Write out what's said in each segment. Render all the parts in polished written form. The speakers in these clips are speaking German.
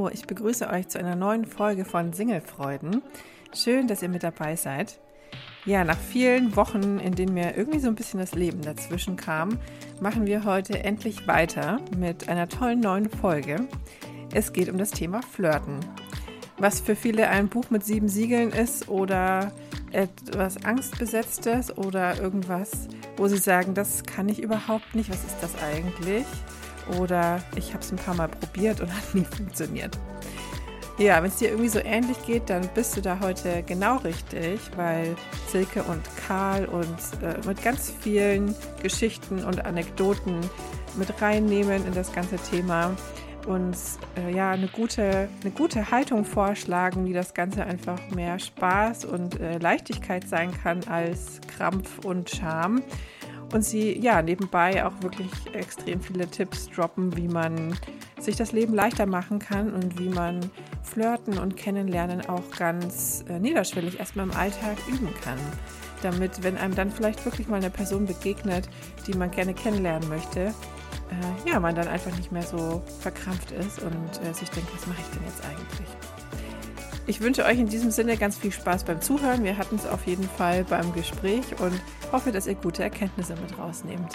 Hallo, ich begrüße euch zu einer neuen Folge von Singlefreuden. Schön, dass ihr mit dabei seid. Ja, nach vielen Wochen, in denen mir irgendwie so ein bisschen das Leben dazwischen kam, machen wir heute endlich weiter mit einer tollen neuen Folge. Es geht um das Thema Flirten. Was für viele ein Buch mit 7 Siegeln ist oder etwas Angstbesetztes oder irgendwas, wo sie sagen, das kann ich überhaupt nicht, was ist das eigentlich? Oder ich habe es ein paar Mal probiert und hat nie funktioniert. Ja, wenn es dir irgendwie so ähnlich geht, dann bist du da heute genau richtig, weil Silke und Karl uns mit ganz vielen Geschichten und Anekdoten mit reinnehmen in das ganze Thema, uns eine gute Haltung vorschlagen, wie das Ganze einfach mehr Spaß und Leichtigkeit sein kann als Krampf und Scham. Und sie nebenbei auch wirklich extrem viele Tipps droppen, wie man sich das Leben leichter machen kann und wie man Flirten und Kennenlernen auch ganz niederschwellig erstmal im Alltag üben kann. Damit, wenn einem dann vielleicht wirklich mal eine Person begegnet, die man gerne kennenlernen möchte, man dann einfach nicht mehr so verkrampft ist und sich denkt, was mache ich denn jetzt eigentlich? Ich wünsche euch in diesem Sinne ganz viel Spaß beim Zuhören. Wir hatten es auf jeden Fall beim Gespräch und hoffe, dass ihr gute Erkenntnisse mit rausnehmt.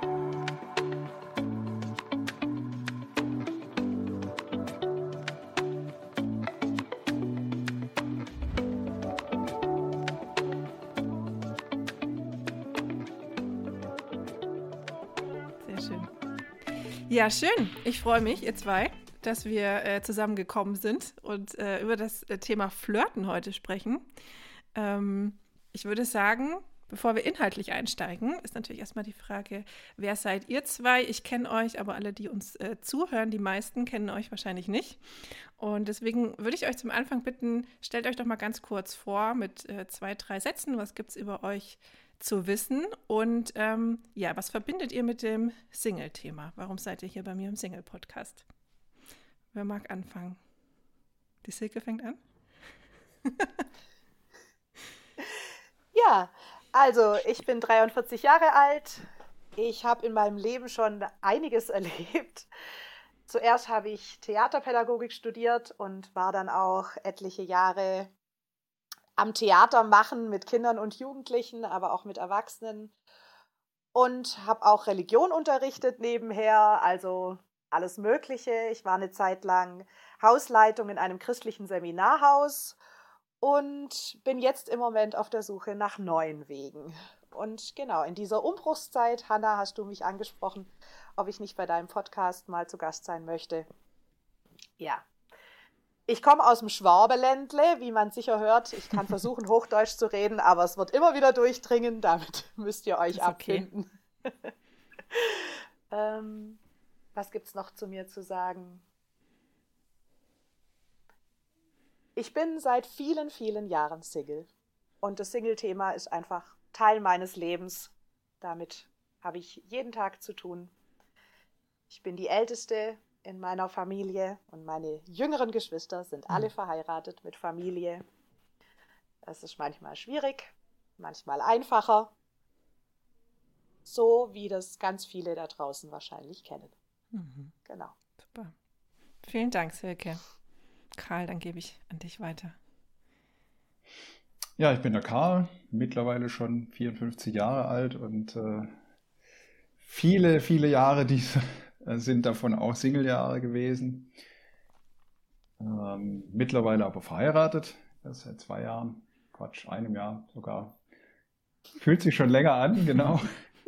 Sehr schön. Ja, schön. Ich freue mich, ihr zwei, dass wir zusammengekommen sind und über das Thema Flirten heute sprechen. Ich würde sagen, bevor wir inhaltlich einsteigen, ist natürlich erstmal die Frage, wer seid ihr zwei? Ich kenne euch, aber alle, die uns zuhören, die meisten kennen euch wahrscheinlich nicht. Und deswegen würde ich euch zum Anfang bitten, stellt euch doch mal ganz kurz vor mit 2, 3 Sätzen. Was gibt es über euch zu wissen? Und was verbindet ihr mit dem Single-Thema? Warum seid ihr hier bei mir im Single-Podcast? Wer mag anfangen? Die Silke fängt an. Ja, also ich bin 43 Jahre alt. Ich habe in meinem Leben schon einiges erlebt. Zuerst habe ich Theaterpädagogik studiert und war dann auch etliche Jahre am Theater machen mit Kindern und Jugendlichen, aber auch mit Erwachsenen. Und habe auch Religion unterrichtet nebenher, also alles Mögliche. Ich war eine Zeit lang Hausleitung in einem christlichen Seminarhaus und bin jetzt im Moment auf der Suche nach neuen Wegen. Und genau, in dieser Umbruchszeit, Hanna, hast du mich angesprochen, ob ich nicht bei deinem Podcast mal zu Gast sein möchte. Ja, ich komme aus dem Schwabeländle, wie man sicher hört. Ich kann versuchen, Hochdeutsch zu reden, aber es wird immer wieder durchdringen. Damit müsst ihr euch abfinden. Okay. Was gibt es noch zu mir zu sagen? Ich bin seit vielen, vielen Jahren Single. Und das Single-Thema ist einfach Teil meines Lebens. Damit habe ich jeden Tag zu tun. Ich bin die Älteste in meiner Familie und meine jüngeren Geschwister sind alle verheiratet mit Familie. Das ist manchmal schwierig, manchmal einfacher. So wie das ganz viele da draußen wahrscheinlich kennen. Mhm. Genau. Super. Vielen Dank, Silke. Karl, dann gebe ich an dich weiter. Ja, ich bin der Karl, mittlerweile schon 54 Jahre alt und viele, viele Jahre sind davon auch Single-Jahre gewesen. Mittlerweile aber verheiratet, erst seit 2 Jahren, einem Jahr sogar. Fühlt sich schon länger an, genau.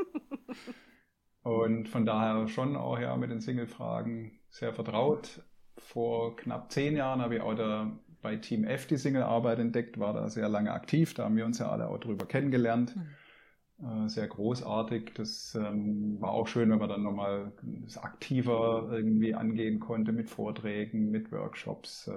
Und von daher schon auch mit den Single-Fragen sehr vertraut. Vor knapp 10 Jahren habe ich auch bei Team F die Single-Arbeit entdeckt, war da sehr lange aktiv. Da haben wir uns ja alle auch drüber kennengelernt. Sehr großartig. Das war auch schön, wenn man dann nochmal das aktiver irgendwie angehen konnte mit Vorträgen, mit Workshops.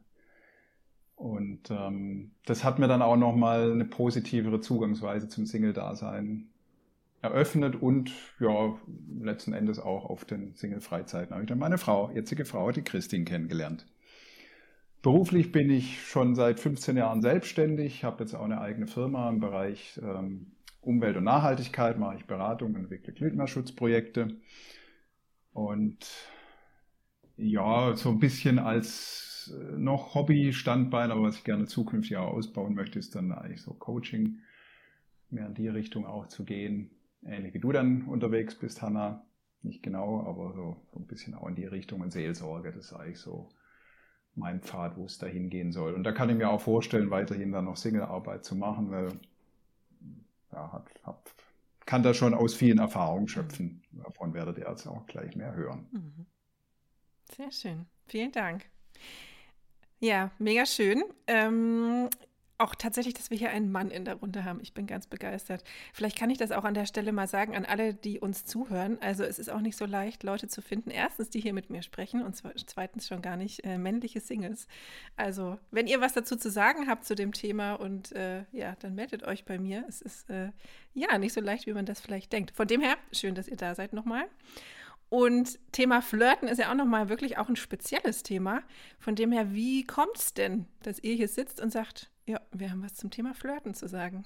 Und das hat mir dann auch nochmal eine positivere Zugangsweise zum Single-Dasein eröffnet und letzten Endes auch auf den Single-Freizeiten habe ich dann meine jetzige Frau, die Christine, kennengelernt. Beruflich bin ich schon seit 15 Jahren selbstständig, habe jetzt auch eine eigene Firma im Bereich Umwelt und Nachhaltigkeit, mache ich Beratung und entwickle Klimaschutzprojekte. Und Ja, so ein bisschen als noch Hobby-Standbein, aber was ich gerne zukünftig auch ausbauen möchte, ist dann eigentlich so Coaching, mehr in die Richtung auch zu gehen. Ähnlich wie du dann unterwegs bist, Hanna. Nicht genau, aber so ein bisschen auch in die Richtung und Seelsorge. Das ist eigentlich so mein Pfad, wo es dahin gehen soll. Und da kann ich mir auch vorstellen, weiterhin dann noch Single-Arbeit zu machen, weil ja, kann da schon aus vielen Erfahrungen schöpfen. Davon werdet ihr jetzt auch gleich mehr hören. Sehr schön. Vielen Dank. Ja, mega schön. Auch tatsächlich, dass wir hier einen Mann in der Runde haben. Ich bin ganz begeistert. Vielleicht kann ich das auch an der Stelle mal sagen an alle, die uns zuhören. Also es ist auch nicht so leicht, Leute zu finden. Erstens, die hier mit mir sprechen und zweitens schon gar nicht männliche Singles. Also wenn ihr was dazu zu sagen habt zu dem Thema und ja, dann meldet euch bei mir. Es ist ja nicht so leicht, wie man das vielleicht denkt. Von dem her, schön, dass ihr da seid nochmal. Und Thema Flirten ist ja auch nochmal wirklich auch ein spezielles Thema. Von dem her, wie kommt es denn, dass ihr hier sitzt und sagt, ja, wir haben was zum Thema Flirten zu sagen?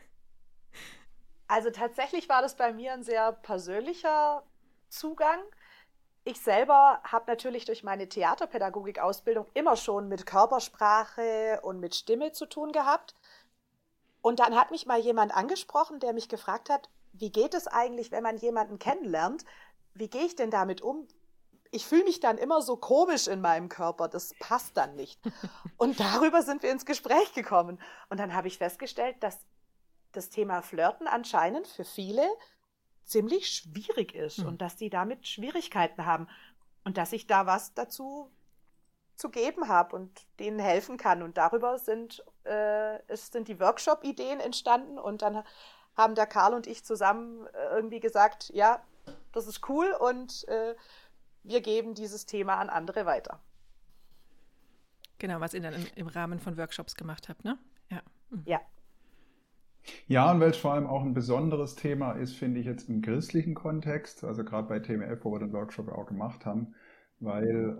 Also tatsächlich war das bei mir ein sehr persönlicher Zugang. Ich selber habe natürlich durch meine Theaterpädagogik-Ausbildung immer schon mit Körpersprache und mit Stimme zu tun gehabt. Und dann hat mich mal jemand angesprochen, der mich gefragt hat, wie geht es eigentlich, wenn man jemanden kennenlernt? Wie gehe ich denn damit um? Ich fühle mich dann immer so komisch in meinem Körper, das passt dann nicht. Und darüber sind wir ins Gespräch gekommen. Und dann habe ich festgestellt, dass das Thema Flirten anscheinend für viele ziemlich schwierig ist und dass die damit Schwierigkeiten haben und dass ich da was dazu zu geben habe und denen helfen kann. Und darüber sind die Workshop-Ideen entstanden und dann haben der Karl und ich zusammen irgendwie gesagt, ja, das ist cool und wir geben dieses Thema an andere weiter. Genau, was ihr dann im Rahmen von Workshops gemacht habt, ne? Ja. Ja. Ja, und weil es vor allem auch ein besonderes Thema ist, finde ich jetzt im christlichen Kontext, also gerade bei TMF, wo wir den Workshop auch gemacht haben, weil,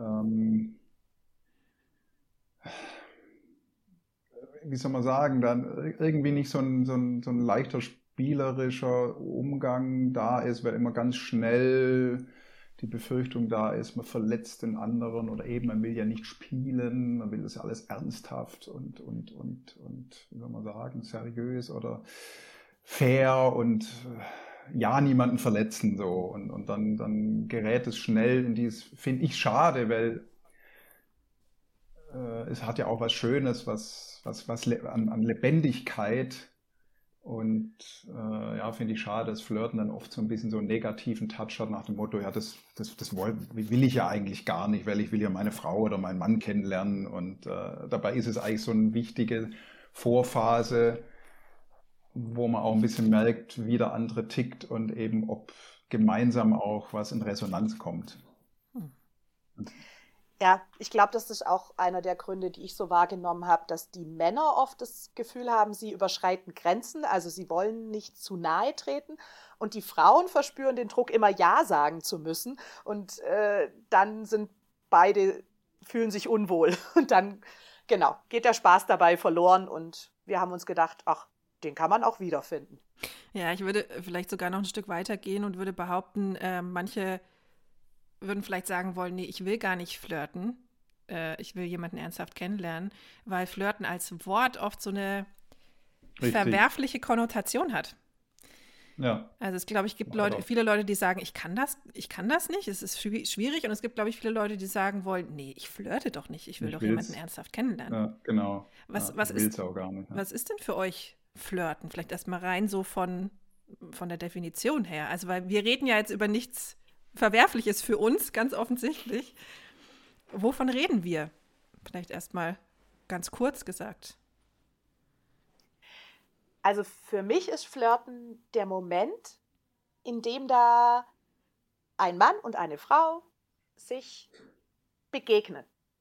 wie soll man sagen, dann irgendwie nicht so ein leichter spielerischer Umgang da ist, weil immer ganz schnell die Befürchtung da ist, man verletzt den anderen oder eben man will ja nicht spielen, man will das ja alles ernsthaft und wie soll man sagen, seriös oder fair und ja, niemanden verletzen so und dann gerät es schnell in dieses, finde ich schade, weil es hat ja auch was Schönes, was an Lebendigkeit. Und ja, finde ich schade, dass Flirten dann oft so ein bisschen so einen negativen Touch hat nach dem Motto, ja, das will ich ja eigentlich gar nicht, weil ich will ja meine Frau oder meinen Mann kennenlernen. Und dabei ist es eigentlich so eine wichtige Vorphase, wo man auch ein bisschen merkt, wie der andere tickt und eben ob gemeinsam auch was in Resonanz kommt. Ja, ich glaube, das ist auch einer der Gründe, die ich so wahrgenommen habe, dass die Männer oft das Gefühl haben, sie überschreiten Grenzen, also sie wollen nicht zu nahe treten und die Frauen verspüren den Druck, immer Ja sagen zu müssen und dann sind beide, fühlen sich unwohl und dann, genau, geht der Spaß dabei verloren und wir haben uns gedacht, ach, den kann man auch wiederfinden. Ja, ich würde vielleicht sogar noch ein Stück weiter gehen und würde behaupten, manche würden vielleicht sagen wollen, nee, ich will gar nicht flirten, ich will jemanden ernsthaft kennenlernen, weil Flirten als Wort oft so eine verwerfliche Konnotation hat. Ja. Also es, glaube ich, gibt viele Leute, die sagen, ich kann das nicht, es ist schwierig und es gibt, glaube ich, viele Leute, die sagen wollen, nee, ich flirte doch nicht, ich will doch jemanden ernsthaft kennenlernen. Ja, genau. Was ist auch gar nicht. Ja. Was ist denn für euch Flirten? Vielleicht erstmal rein so von der Definition her. Also weil wir reden ja jetzt über nichts Verwerfliches für uns, ganz offensichtlich. Wovon reden wir? Vielleicht erstmal ganz kurz gesagt. Also für mich ist Flirten der Moment, in dem da ein Mann und eine Frau sich begegnen.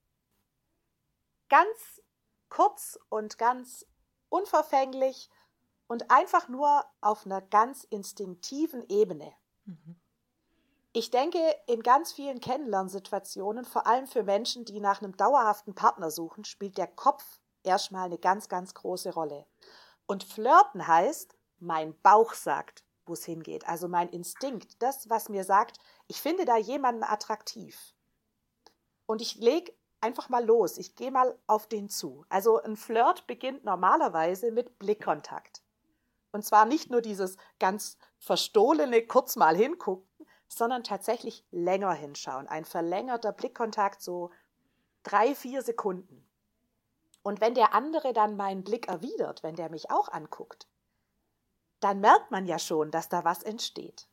Ganz kurz und ganz unverfänglich und einfach nur auf einer ganz instinktiven Ebene. Mhm. Ich denke, in ganz vielen Kennenlernsituationen, vor allem für Menschen, die nach einem dauerhaften Partner suchen, spielt der Kopf erstmal eine ganz, ganz große Rolle. Und Flirten heißt, mein Bauch sagt, wo es hingeht. Also mein Instinkt, das, was mir sagt, ich finde da jemanden attraktiv. und ich lege einfach mal los. Ich gehe mal auf den zu. Also ein Flirt beginnt normalerweise mit Blickkontakt. Und zwar nicht nur dieses ganz verstohlene kurz mal hingucken, sondern tatsächlich länger hinschauen. Ein verlängerter Blickkontakt, so 3-4 Sekunden. Und wenn der andere dann meinen Blick erwidert, wenn der mich auch anguckt, dann merkt man ja schon, dass da was entsteht.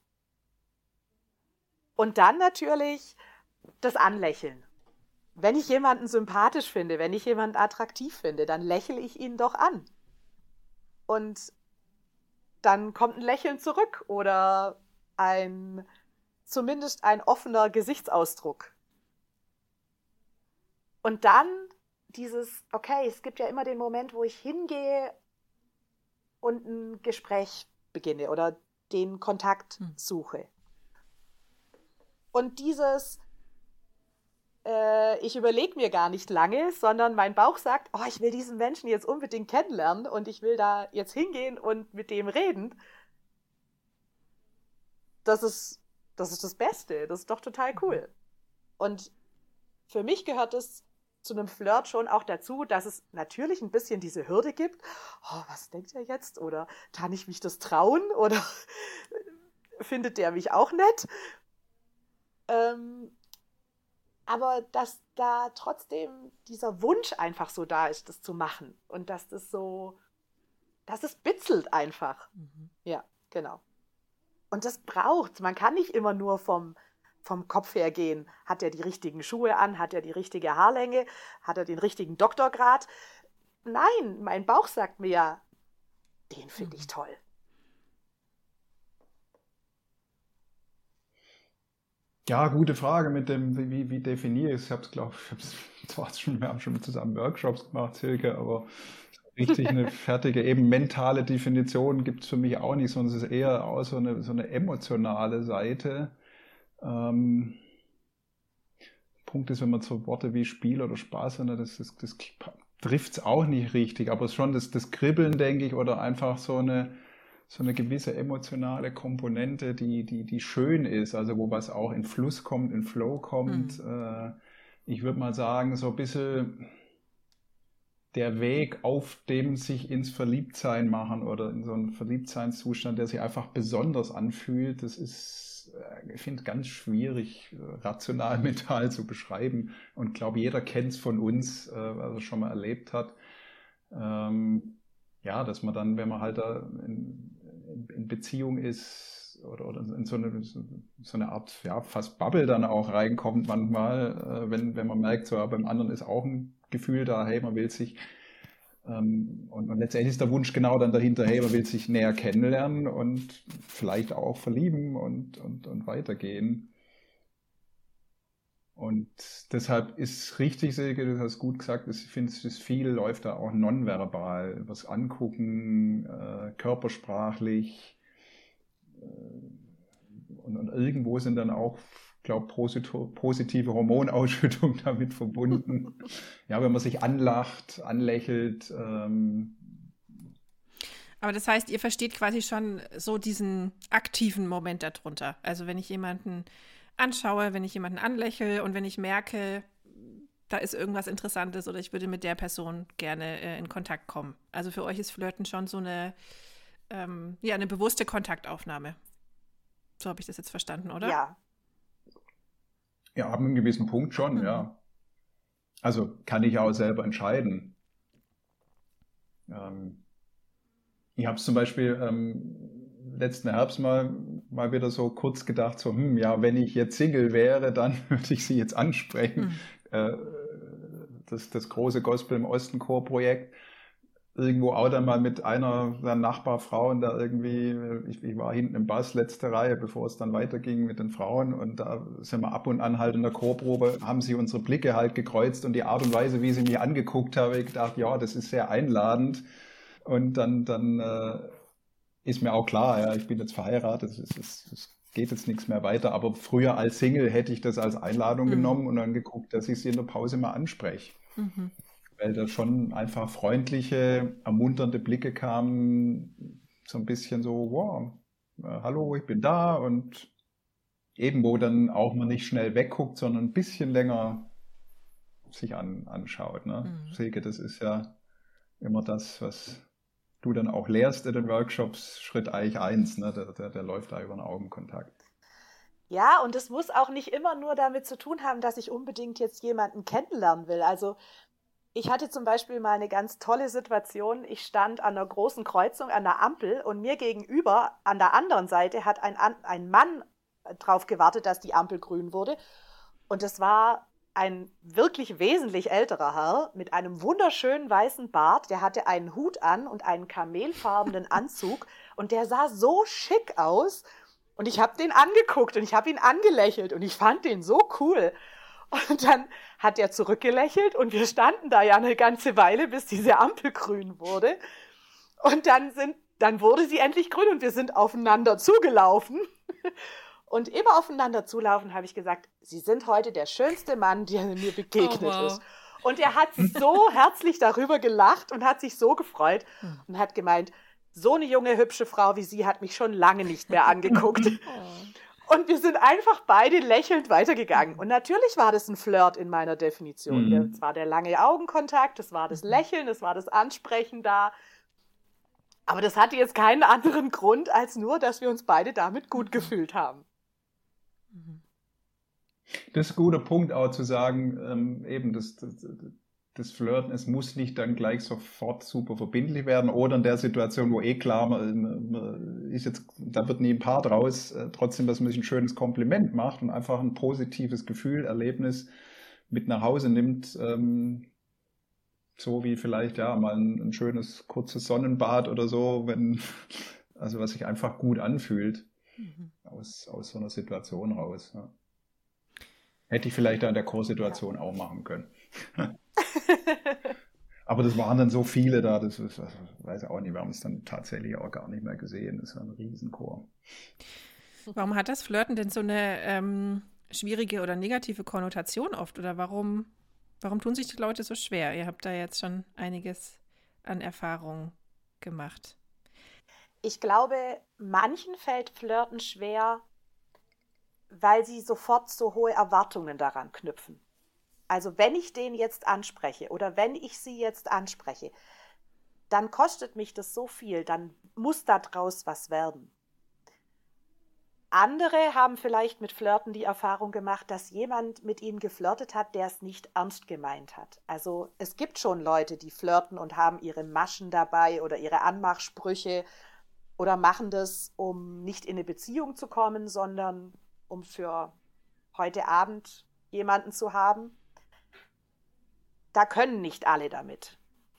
Und dann natürlich das Anlächeln. Wenn ich jemanden sympathisch finde, wenn ich jemanden attraktiv finde, dann lächle ich ihn doch an. Und dann kommt ein Lächeln zurück oder zumindest ein offener Gesichtsausdruck. Und dann okay, es gibt ja immer den Moment, wo ich hingehe und ein Gespräch beginne oder den Kontakt suche. Und ich überlege mir gar nicht lange, sondern mein Bauch sagt, oh, ich will diesen Menschen jetzt unbedingt kennenlernen und ich will da jetzt hingehen und mit dem reden. Das ist das Beste. Das ist doch total cool. Und für mich gehört es zu einem Flirt schon auch dazu, dass es natürlich ein bisschen diese Hürde gibt. Oh, was denkt er jetzt? Oder kann ich mich das trauen? Oder findet der mich auch nett? Aber dass da trotzdem dieser Wunsch einfach so da ist, das zu machen. Und dass es bitzelt einfach. Ja, genau. Und das braucht's. Man kann nicht immer nur vom Kopf her gehen. Hat er die richtigen Schuhe an? Hat er die richtige Haarlänge? Hat er den richtigen Doktorgrad? Nein, mein Bauch sagt mir ja, den finde ich toll. Ja, gute Frage mit dem, wie definiere ich es? Ich habe es, glaube ich, wir haben schon zusammen Workshops gemacht, Silke, aber richtig eine fertige, eben mentale Definition gibt es für mich auch nicht, sondern es ist eher auch so eine emotionale Seite. Punkt ist, wenn man so Worte wie Spiel oder Spaß hat, das trifft es auch nicht richtig, aber schon das Kribbeln, denke ich, oder einfach so eine gewisse emotionale Komponente, die schön ist, also wo was auch in Fluss kommt, in Flow kommt. Ich würde mal sagen, so ein bisschen der Weg auf dem sich ins Verliebtsein machen oder in so einen Verliebtseinszustand, der sich einfach besonders anfühlt, das ist, ich finde, ganz schwierig, rational, mental zu beschreiben. Und ich glaube, jeder kennt es von uns, was er schon mal erlebt hat. Ja, dass man dann, wenn man halt da in Beziehung ist oder in so eine Art, ja, fast Bubble dann auch reinkommt manchmal, wenn man merkt, so, beim anderen ist auch ein Gefühl da, hey, man will sich, und letztendlich ist der Wunsch genau dann dahinter, hey, man will sich näher kennenlernen und vielleicht auch verlieben und weitergehen. Und deshalb ist richtig, Silke, du hast gut gesagt, ich finde, es ist viel, läuft da auch nonverbal, was angucken, körpersprachlich, und irgendwo sind dann auch, glaube positive Hormonausschüttungen damit verbunden. Ja, wenn man sich anlacht, anlächelt. Aber das heißt, ihr versteht quasi schon so diesen aktiven Moment darunter. Also wenn ich jemanden anschaue, wenn ich jemanden anlächle und wenn ich merke, da ist irgendwas Interessantes oder ich würde mit der Person gerne in Kontakt kommen. Also für euch ist Flirten schon so eine bewusste Kontaktaufnahme. So habe ich das jetzt verstanden, oder? Ja. Ja, ab einem gewissen Punkt schon, ja. Also kann ich auch selber entscheiden. Ich habe es zum Beispiel letzten Herbst mal wieder so kurz gedacht, so, ja, wenn ich jetzt Single wäre, dann würde ich sie jetzt ansprechen. Das große Gospel im Osten Chorprojekt. Irgendwo auch dann mal mit einer Nachbarfrauen da irgendwie, ich war hinten im Bass, letzte Reihe, bevor es dann weiterging mit den Frauen, und da sind wir ab und an halt in der Chorprobe, haben sie unsere Blicke halt gekreuzt und die Art und Weise, wie sie mich angeguckt haben, ich gedacht, ja, das ist sehr einladend, und dann ist mir auch klar, ja, ich bin jetzt verheiratet, es geht jetzt nichts mehr weiter, aber früher als Single hätte ich das als Einladung genommen und dann geguckt, dass ich sie in der Pause mal anspreche. Weil da schon einfach freundliche, ermunternde Blicke kamen, so ein bisschen so, wow, hallo, ich bin da, und eben wo dann auch man nicht schnell wegguckt, sondern ein bisschen länger sich anschaut. Ne? Silke, das ist ja immer das, was du dann auch lehrst in den Workshops, Schritt eigentlich 1, ne? Der läuft da über den Augenkontakt. Ja, und es muss auch nicht immer nur damit zu tun haben, dass ich unbedingt jetzt jemanden kennenlernen will. Also ich hatte zum Beispiel mal eine ganz tolle Situation. Ich stand an einer großen Kreuzung an der Ampel und mir gegenüber an der anderen Seite hat ein Mann drauf gewartet, dass die Ampel grün wurde. Und es war ein wirklich wesentlich älterer Herr mit einem wunderschönen weißen Bart. Der hatte einen Hut an und einen kamelfarbenen Anzug. Und der sah so schick aus. Und ich habe den angeguckt und ich habe ihn angelächelt und ich fand den so cool. Und dann hat er zurückgelächelt und wir standen da ja eine ganze Weile, bis diese Ampel grün wurde. Und dann wurde sie endlich grün und wir sind aufeinander zugelaufen. Und im Aufeinander zulaufen habe ich gesagt, Sie sind heute der schönste Mann, der mir begegnet ist. Und er hat so herzlich darüber gelacht und hat sich so gefreut und hat gemeint, so eine junge, hübsche Frau wie Sie hat mich schon lange nicht mehr angeguckt. Und wir sind einfach beide lächelnd weitergegangen. Und natürlich war das ein Flirt in meiner Definition. Es war der lange Augenkontakt, es war das Lächeln, es war das Ansprechen da. Aber das hatte jetzt keinen anderen Grund, als nur, dass wir uns beide damit gut gefühlt haben. Das ist ein guter Punkt auch zu sagen, eben das Flirten, es muss nicht dann gleich sofort super verbindlich werden oder in der Situation, wo klar, man ist jetzt, da wird nie ein Paar draus, trotzdem, dass man sich ein schönes Kompliment macht und einfach ein positives Gefühl, Erlebnis mit nach Hause nimmt, so wie vielleicht ja mal ein schönes kurzes Sonnenbad oder so, also was sich einfach gut anfühlt aus so einer Situation raus. Ja. Hätte ich vielleicht da in der Chorsituation auch machen können. Aber das waren dann so viele da, das ist, also, weiß ich auch nicht, wir haben es dann tatsächlich auch gar nicht mehr gesehen. Das war ein Riesenchor. Warum hat das Flirten denn so eine schwierige oder negative Konnotation oft? Oder warum tun sich die Leute so schwer? Ihr habt da jetzt schon einiges an Erfahrung gemacht. Ich glaube, manchen fällt Flirten schwer, weil sie sofort so hohe Erwartungen daran knüpfen. Also wenn ich den jetzt anspreche oder wenn ich sie jetzt anspreche, dann kostet mich das so viel, dann muss daraus was werden. Andere haben vielleicht mit Flirten die Erfahrung gemacht, dass jemand mit ihnen geflirtet hat, der es nicht ernst gemeint hat. Also es gibt schon Leute, die flirten und haben ihre Maschen dabei oder ihre Anmachsprüche oder machen das, um nicht in eine Beziehung zu kommen, sondern um für heute Abend jemanden zu haben. Da können nicht alle damit.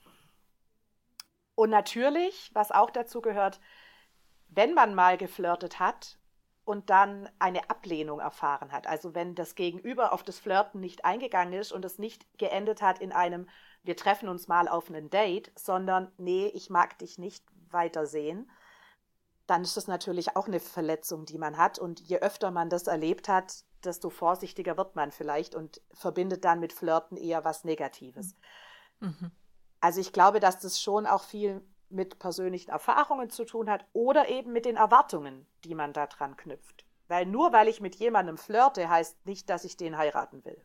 Und natürlich, was auch dazu gehört, wenn man mal geflirtet hat und dann eine Ablehnung erfahren hat, also wenn das Gegenüber auf das Flirten nicht eingegangen ist und es nicht geendet hat in einem, wir treffen uns mal auf ein Date, sondern nee, ich mag dich nicht weitersehen, dann ist das natürlich auch eine Verletzung, die man hat. Und je öfter man das erlebt hat, desto vorsichtiger wird man vielleicht und verbindet dann mit Flirten eher was Negatives. Mhm. Also ich glaube, dass das schon auch viel mit persönlichen Erfahrungen zu tun hat oder eben mit den Erwartungen, die man da dran knüpft. Weil nur weil ich mit jemandem flirte, heißt nicht, dass ich den heiraten will.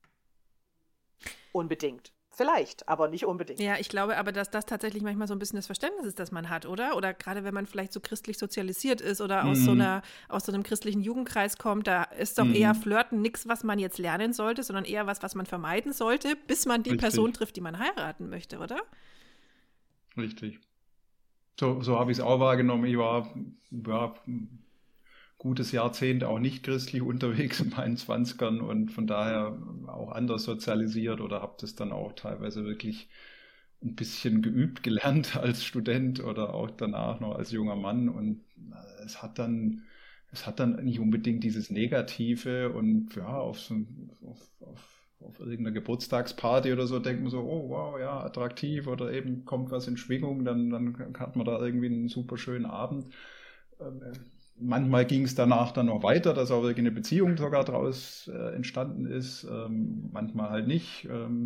Unbedingt. Vielleicht, aber nicht unbedingt. Ja, ich glaube aber, dass das tatsächlich manchmal so ein bisschen das Verständnis ist, das man hat, oder? Oder gerade wenn man vielleicht so christlich sozialisiert ist oder aus so einem christlichen Jugendkreis kommt, da ist doch eher Flirten nichts, was man jetzt lernen sollte, sondern eher was man vermeiden sollte, bis man die Person trifft, die man heiraten möchte, oder? Richtig. So habe ich es auch wahrgenommen. Ich war ein gutes Jahrzehnt auch nicht christlich unterwegs in meinen 20ern und von daher auch anders sozialisiert oder habe das dann auch teilweise wirklich ein bisschen geübt gelernt als Student oder auch danach noch als junger Mann und es hat dann nicht unbedingt dieses Negative und ja, auf irgendeiner Geburtstagsparty oder so denkt man so, oh wow, ja, attraktiv oder eben kommt was in Schwingung, dann hat man da irgendwie einen super schönen Abend. Manchmal ging es danach dann noch weiter, dass auch eine Beziehung sogar daraus entstanden ist, manchmal halt nicht.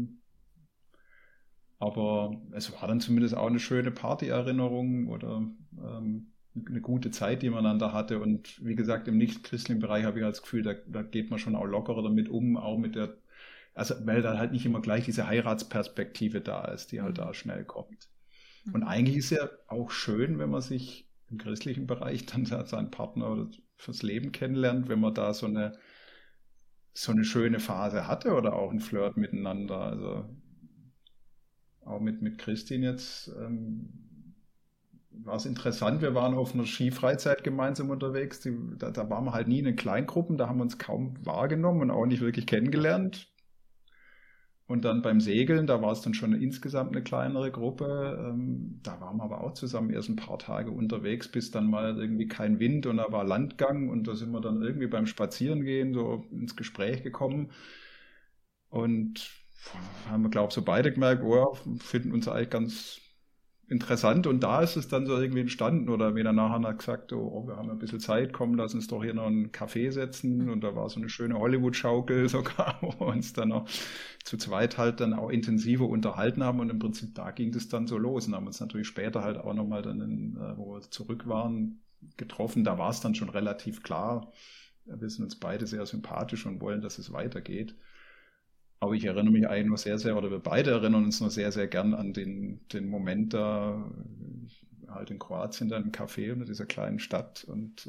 Aber es war dann zumindest auch eine schöne Partyerinnerung oder eine gute Zeit, die man dann da hatte. Und wie gesagt, im nicht-christlichen Bereich habe ich das Gefühl, da geht man schon auch lockerer damit um, auch mit der Also, weil da halt nicht immer gleich diese Heiratsperspektive da ist, die halt da schnell kommt. Und eigentlich ist ja auch schön, wenn man sich im christlichen Bereich dann seinen Partner oder fürs Leben kennenlernt, wenn man da so eine schöne Phase hatte oder auch ein Flirt miteinander. Also auch mit Christine jetzt war es interessant. Wir waren auf einer Skifreizeit gemeinsam unterwegs. Da waren wir halt nie in den Kleingruppen, da haben wir uns kaum wahrgenommen und auch nicht wirklich kennengelernt. Und dann beim Segeln, da war es dann schon insgesamt eine kleinere Gruppe. Da waren wir aber auch zusammen erst ein paar Tage unterwegs, bis dann mal irgendwie kein Wind und da war Landgang und da sind wir dann irgendwie beim Spazierengehen so ins Gespräch gekommen. Und haben wir, glaube ich, so beide gemerkt, oh, finden uns eigentlich ganz interessant. Und da ist es dann so irgendwie entstanden. Oder wir dann nachher gesagt, oh, wir haben ein bisschen Zeit, komm, lass uns doch hier noch einen Kaffee setzen. Und da war so eine schöne Hollywood-Schaukel sogar, wo wir uns dann noch zu zweit halt dann auch intensiver unterhalten haben. Und im Prinzip da ging das dann so los. Und haben uns natürlich später halt auch nochmal dann, wo wir zurück waren, getroffen. Da war es dann schon relativ klar. Wir sind uns beide sehr sympathisch und wollen, dass es weitergeht. Aber ich erinnere mich eigentlich noch sehr, sehr, oder wir beide erinnern uns noch sehr, sehr gern an den Moment da, halt in Kroatien, da im Café in dieser kleinen Stadt und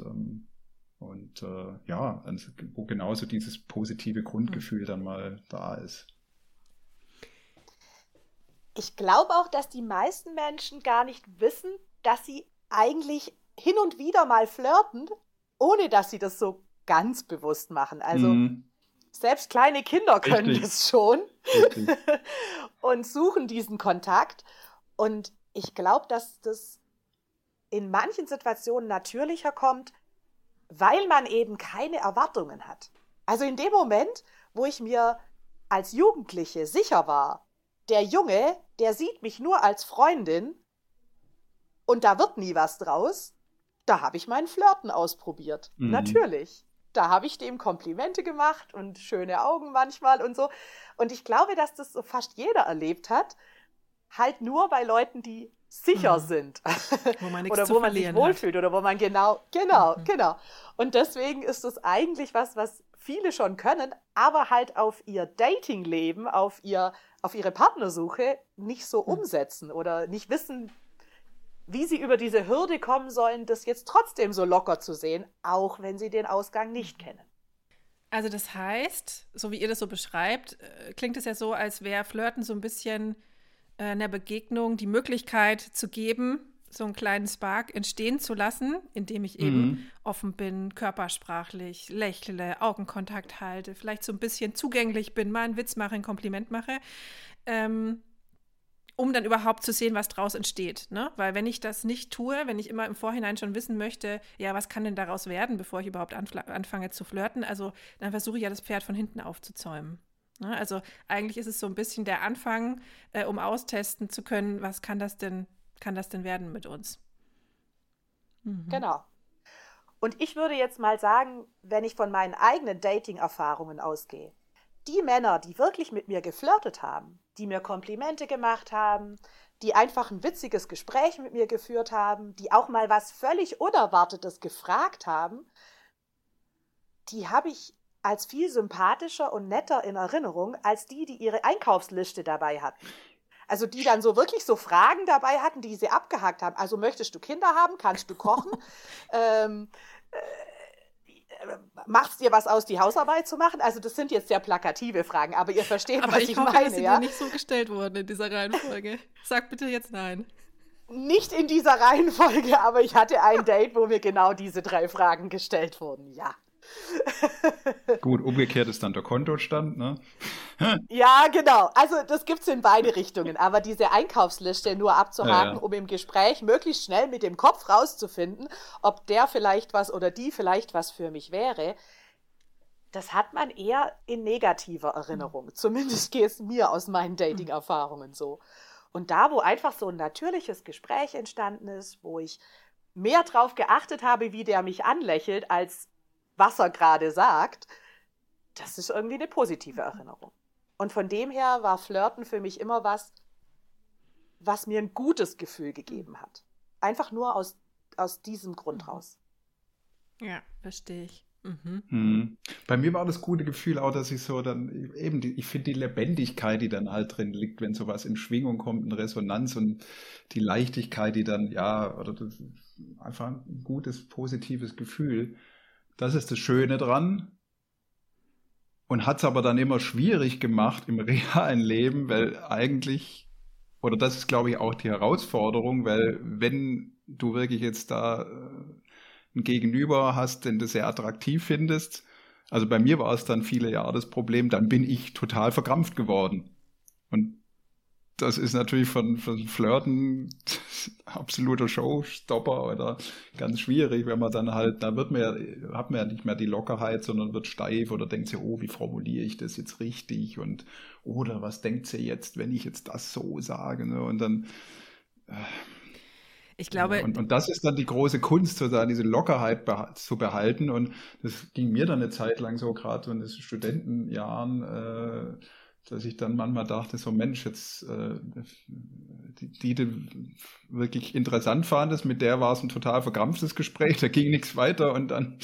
ja, wo genauso dieses positive Grundgefühl dann mal da ist. Ich glaube auch, dass die meisten Menschen gar nicht wissen, dass sie eigentlich hin und wieder mal flirten, ohne dass sie das so ganz bewusst machen. Also selbst kleine Kinder können Richtig. das schon Richtig. und suchen diesen Kontakt. Und ich glaube, dass das in manchen Situationen natürlicher kommt, weil man eben keine Erwartungen hat. Also in dem Moment, wo ich mir als Jugendliche sicher war, der Junge, der sieht mich nur als Freundin und da wird nie was draus, da habe ich mein Flirten ausprobiert. Natürlich. Da habe ich dem Komplimente gemacht und schöne Augen manchmal und so. Und ich glaube, dass das so fast jeder erlebt hat, halt nur bei Leuten, die sicher sind. Wo man oder wo man sich wohlfühlt oder wo man genau. Und deswegen ist das eigentlich was viele schon können, aber halt auf ihr Datingleben, auf ihre Partnersuche nicht so umsetzen oder nicht wissen, wie sie über diese Hürde kommen sollen, das jetzt trotzdem so locker zu sehen, auch wenn sie den Ausgang nicht kennen. Also das heißt, so wie ihr das so beschreibt, klingt es ja so, als wäre Flirten so ein bisschen einer Begegnung die Möglichkeit zu geben, so einen kleinen Spark entstehen zu lassen, indem ich eben offen bin, körpersprachlich, lächle, Augenkontakt halte, vielleicht so ein bisschen zugänglich bin, mal einen Witz mache, ein Kompliment mache, um dann überhaupt zu sehen, was draus entsteht. Ne? Weil wenn ich das nicht tue, wenn ich immer im Vorhinein schon wissen möchte, ja, was kann denn daraus werden, bevor ich überhaupt anfange zu flirten, also dann versuche ich ja das Pferd von hinten aufzuzäumen. Ne? Also eigentlich ist es so ein bisschen der Anfang, um austesten zu können, was kann das denn werden mit uns. Genau. Und ich würde jetzt mal sagen, wenn ich von meinen eigenen Dating-Erfahrungen ausgehe, die Männer, die wirklich mit mir geflirtet haben, die mir Komplimente gemacht haben, die einfach ein witziges Gespräch mit mir geführt haben, die auch mal was völlig Unerwartetes gefragt haben, die habe ich als viel sympathischer und netter in Erinnerung als die ihre Einkaufsliste dabei hatten. Also die dann so wirklich so Fragen dabei hatten, die sie abgehakt haben. Also möchtest du Kinder haben? Kannst du kochen? Machst dir was aus, die Hausarbeit zu machen? Also das sind jetzt sehr plakative Fragen, aber ihr versteht, was ich meine. Aber ich hoffe, dass sie dir nicht so gestellt wurden in dieser Reihenfolge. Sag bitte jetzt nein. Nicht in dieser Reihenfolge, aber ich hatte ein Date, wo mir genau diese 3 Fragen gestellt wurden, ja. Gut, umgekehrt ist dann der Kontostand, ne? Ja, genau. Also das gibt es in beide Richtungen. Aber diese Einkaufsliste nur abzuhaken, um im Gespräch möglichst schnell mit dem Kopf rauszufinden, ob der vielleicht was oder die vielleicht was für mich wäre, das hat man eher in negativer Erinnerung. Zumindest geht es mir aus meinen Dating-Erfahrungen so. Und da, wo einfach so ein natürliches Gespräch entstanden ist, wo ich mehr drauf geachtet habe, wie der mich anlächelt, als was er gerade sagt, das ist irgendwie eine positive Erinnerung. Und von dem her war Flirten für mich immer was mir ein gutes Gefühl gegeben hat. Einfach nur aus diesem Grund raus. Ja, verstehe ich. Bei mir war das gute Gefühl auch, dass ich so dann eben, ich finde die Lebendigkeit, die dann halt drin liegt, wenn sowas in Schwingung kommt, in Resonanz und die Leichtigkeit, die dann, oder das, einfach ein gutes, positives Gefühl. Das ist das Schöne dran. Und hat es aber dann immer schwierig gemacht im realen Leben, weil eigentlich, oder das ist, glaube ich, auch die Herausforderung, weil wenn du wirklich jetzt da ein Gegenüber hast, den du sehr attraktiv findest, also bei mir war es dann viele Jahre das Problem, dann bin ich total verkrampft geworden. Und das ist natürlich von Flirten absoluter Showstopper oder ganz schwierig, wenn man dann halt, hat man ja nicht mehr die Lockerheit, sondern wird steif oder denkt sich, oh, wie formuliere ich das jetzt richtig und oder was denkt sie jetzt, wenn ich jetzt das so sage, ne? Und dann ich glaube, und das ist dann die große Kunst, sozusagen diese Lockerheit zu behalten. Und das ging mir dann eine Zeit lang so, gerade so in den Studentenjahren, dass ich dann manchmal dachte, so Mensch, jetzt die du wirklich interessant fandest, mit der war es ein total verkrampftes Gespräch, da ging nichts weiter und dann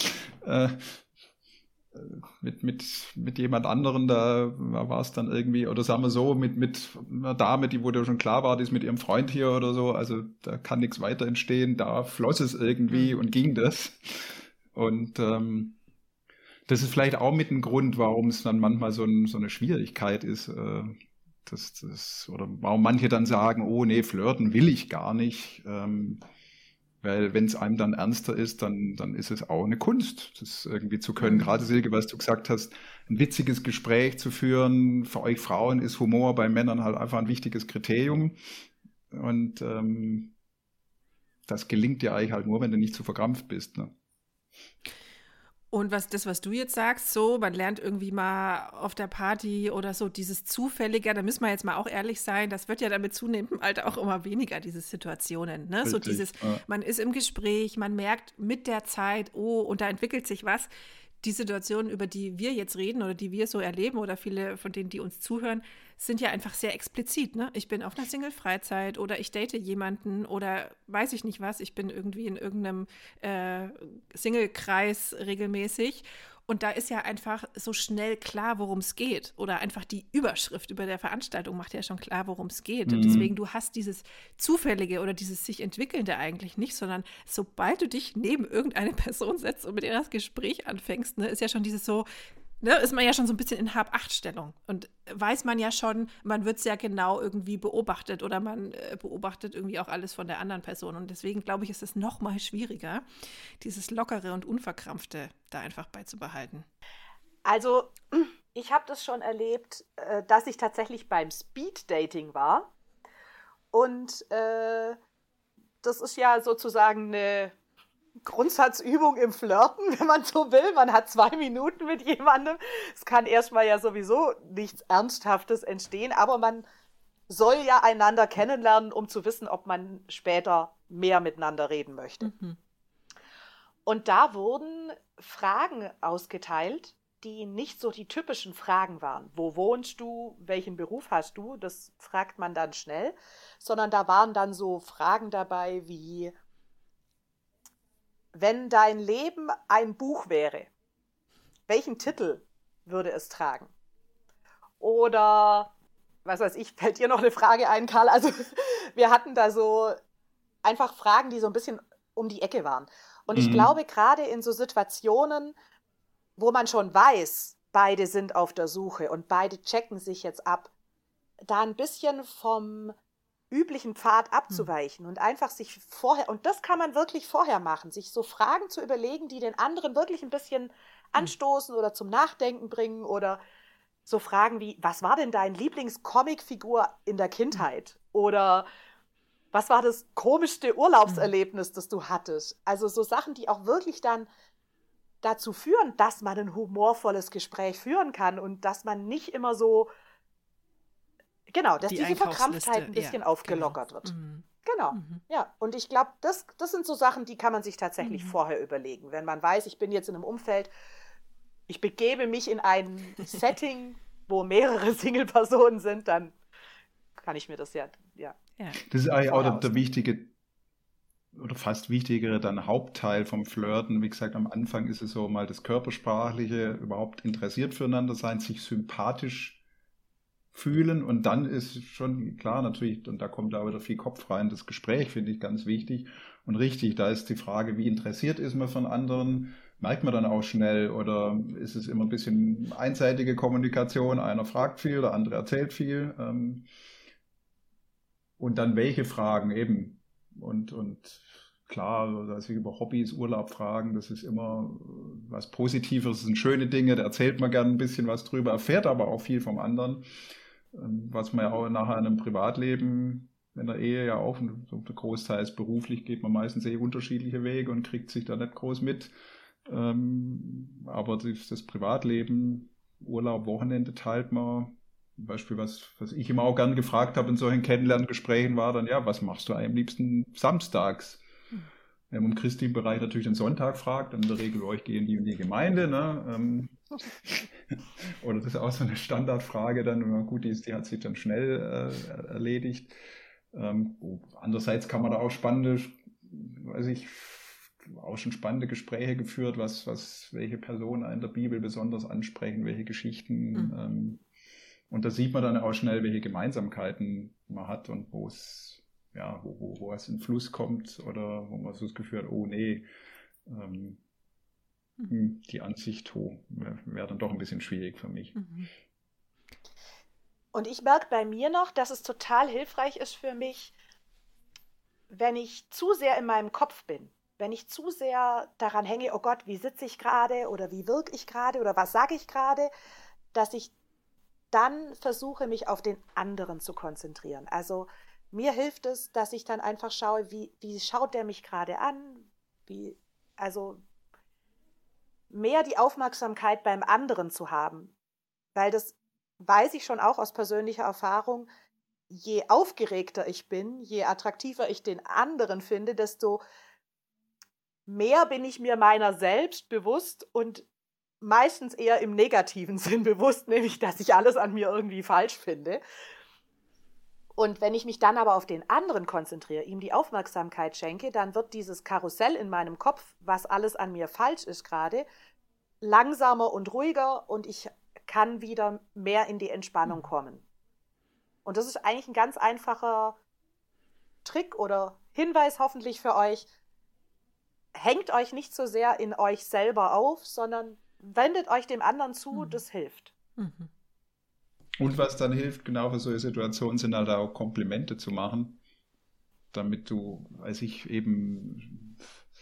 mit jemand anderen, da war es dann irgendwie, oder sagen wir so, mit einer Dame, wo dir schon klar war, die ist mit ihrem Freund hier oder so, also da kann nichts weiter entstehen, da floss es irgendwie und ging das. Und das ist vielleicht auch mit ein Grund, warum es dann manchmal so eine Schwierigkeit ist, oder warum manche dann sagen, oh nee, flirten will ich gar nicht, weil wenn es einem dann ernster ist, dann ist es auch eine Kunst, das irgendwie zu können. Gerade Silke, was du gesagt hast, ein witziges Gespräch zu führen. Für euch Frauen ist Humor bei Männern halt einfach ein wichtiges Kriterium. Und das gelingt dir eigentlich halt nur, wenn du nicht zu verkrampft bist, ne? Und was du jetzt sagst, so, man lernt irgendwie mal auf der Party oder so dieses Zufällige, da müssen wir jetzt mal auch ehrlich sein, das wird ja dann mit zunehmendem Alter auch immer weniger, diese Situationen, ne? So dieses, man ist im Gespräch, man merkt mit der Zeit, oh, und da entwickelt sich was. Die Situationen, über die wir jetzt reden oder die wir so erleben oder viele von denen, die uns zuhören, sind ja einfach sehr explizit, ne? Ich bin auf einer Single-Freizeit oder ich date jemanden oder weiß ich nicht was, ich bin irgendwie in irgendeinem Single-Kreis regelmäßig und da ist ja einfach so schnell klar, worum es geht oder einfach die Überschrift über der Veranstaltung macht ja schon klar, worum es geht und deswegen, du hast dieses Zufällige oder dieses sich Entwickelnde eigentlich nicht, sondern sobald du dich neben irgendeine Person setzt und mit ihr das Gespräch anfängst, ne, ist ja schon dieses so, ne, ist man ja schon so ein bisschen in Hab-Acht-Stellung und weiß man ja schon, man wird sehr genau irgendwie beobachtet oder man beobachtet irgendwie auch alles von der anderen Person und deswegen glaube ich, ist es noch mal schwieriger, dieses Lockere und Unverkrampfte da einfach beizubehalten. Also ich habe das schon erlebt, dass ich tatsächlich beim Speed-Dating war und das ist ja sozusagen eine Grundsatzübung im Flirten, wenn man so will. Man hat 2 Minuten mit jemandem. Es kann erstmal ja sowieso nichts Ernsthaftes entstehen, aber man soll ja einander kennenlernen, um zu wissen, ob man später mehr miteinander reden möchte. Und da wurden Fragen ausgeteilt, die nicht so die typischen Fragen waren. Wo wohnst du? Welchen Beruf hast du? Das fragt man dann schnell. Sondern da waren dann so Fragen dabei wie: Wenn dein Leben ein Buch wäre, welchen Titel würde es tragen? Oder, was weiß ich, fällt dir noch eine Frage ein, Karl? Also wir hatten da so einfach Fragen, die so ein bisschen um die Ecke waren. Und ich glaube, gerade in so Situationen, wo man schon weiß, beide sind auf der Suche und beide checken sich jetzt ab, da ein bisschen vom üblichen Pfad abzuweichen und einfach sich vorher, und das kann man wirklich vorher machen, sich so Fragen zu überlegen, die den anderen wirklich ein bisschen anstoßen oder zum Nachdenken bringen oder so Fragen wie, was war denn dein Lieblingscomicfigur in der Kindheit? Oder was war das komischste Urlaubserlebnis, das du hattest? Also so Sachen, die auch wirklich dann dazu führen, dass man ein humorvolles Gespräch führen kann und dass man nicht immer so, genau, dass diese Verkrampftheit ein bisschen aufgelockert wird. Genau, ja. Und ich glaube, das sind so Sachen, die kann man sich tatsächlich vorher überlegen. Wenn man weiß, ich bin jetzt in einem Umfeld, ich begebe mich in ein Setting, wo mehrere Single-Personen sind, dann kann ich mir das ja. Das ist eigentlich auch der wichtige oder fast wichtigere dann Hauptteil vom Flirten. Wie gesagt, am Anfang ist es so mal das Körpersprachliche, überhaupt interessiert füreinander sein, sich sympathisch fühlen, und dann ist schon klar natürlich, und da kommt da wieder viel Kopf rein, das Gespräch finde ich ganz wichtig und richtig. Da ist die Frage, wie interessiert ist man von anderen, merkt man dann auch schnell, oder ist es immer ein bisschen einseitige Kommunikation, einer fragt viel, der andere erzählt viel, und dann welche Fragen eben, und klar, dass wir über Hobbys, Urlaub fragen, das ist immer was Positives, das sind schöne Dinge, da erzählt man gerne ein bisschen was drüber, erfährt aber auch viel vom anderen, was man ja auch nachher in einem Privatleben, in der Ehe ja auch, so der Großteil ist beruflich, geht man meistens unterschiedliche Wege und kriegt sich da nicht groß mit. Aber das Privatleben, Urlaub, Wochenende teilt man. Zum Beispiel, was ich immer auch gern gefragt habe in solchen Kennenlerngesprächen, war dann, ja, was machst du am liebsten samstags? Wenn man im christlichen Bereich natürlich den Sonntag fragt, dann in der Regel, ich gehe in die Gemeinde, ne? Oder das ist auch so eine Standardfrage dann, gut, die hat sich dann schnell erledigt. Andererseits kann man da auch auch schon spannende Gespräche geführt, welche Personen in der Bibel besonders ansprechen, welche Geschichten. Und da sieht man dann auch schnell, welche Gemeinsamkeiten man hat und wo es in Fluss kommt oder wo man so das Gefühl hat, oh nee, die Ansicht wäre dann doch ein bisschen schwierig für mich. Und ich merke bei mir noch, dass es total hilfreich ist für mich, wenn ich zu sehr in meinem Kopf bin. Wenn ich zu sehr daran hänge, oh Gott, wie sitze ich gerade oder wie wirke ich gerade oder was sage ich gerade, dass ich dann versuche, mich auf den anderen zu konzentrieren. Also mir hilft es, dass ich dann einfach schaue, wie schaut der mich gerade an, also mehr die Aufmerksamkeit beim anderen zu haben. Weil das weiß ich schon auch aus persönlicher Erfahrung, je aufgeregter ich bin, je attraktiver ich den anderen finde, desto mehr bin ich mir meiner selbst bewusst und meistens eher im negativen Sinn bewusst, nämlich, dass ich alles an mir irgendwie falsch finde. Und wenn ich mich dann aber auf den anderen konzentriere, ihm die Aufmerksamkeit schenke, dann wird dieses Karussell in meinem Kopf, was alles an mir falsch ist gerade, langsamer und ruhiger und ich kann wieder mehr in die Entspannung kommen. Und das ist eigentlich ein ganz einfacher Trick oder Hinweis hoffentlich für euch. Hängt euch nicht so sehr in euch selber auf, sondern wendet euch dem anderen zu, das hilft. Und was dann hilft, genau für solche Situationen, sind halt auch Komplimente zu machen, damit du, eben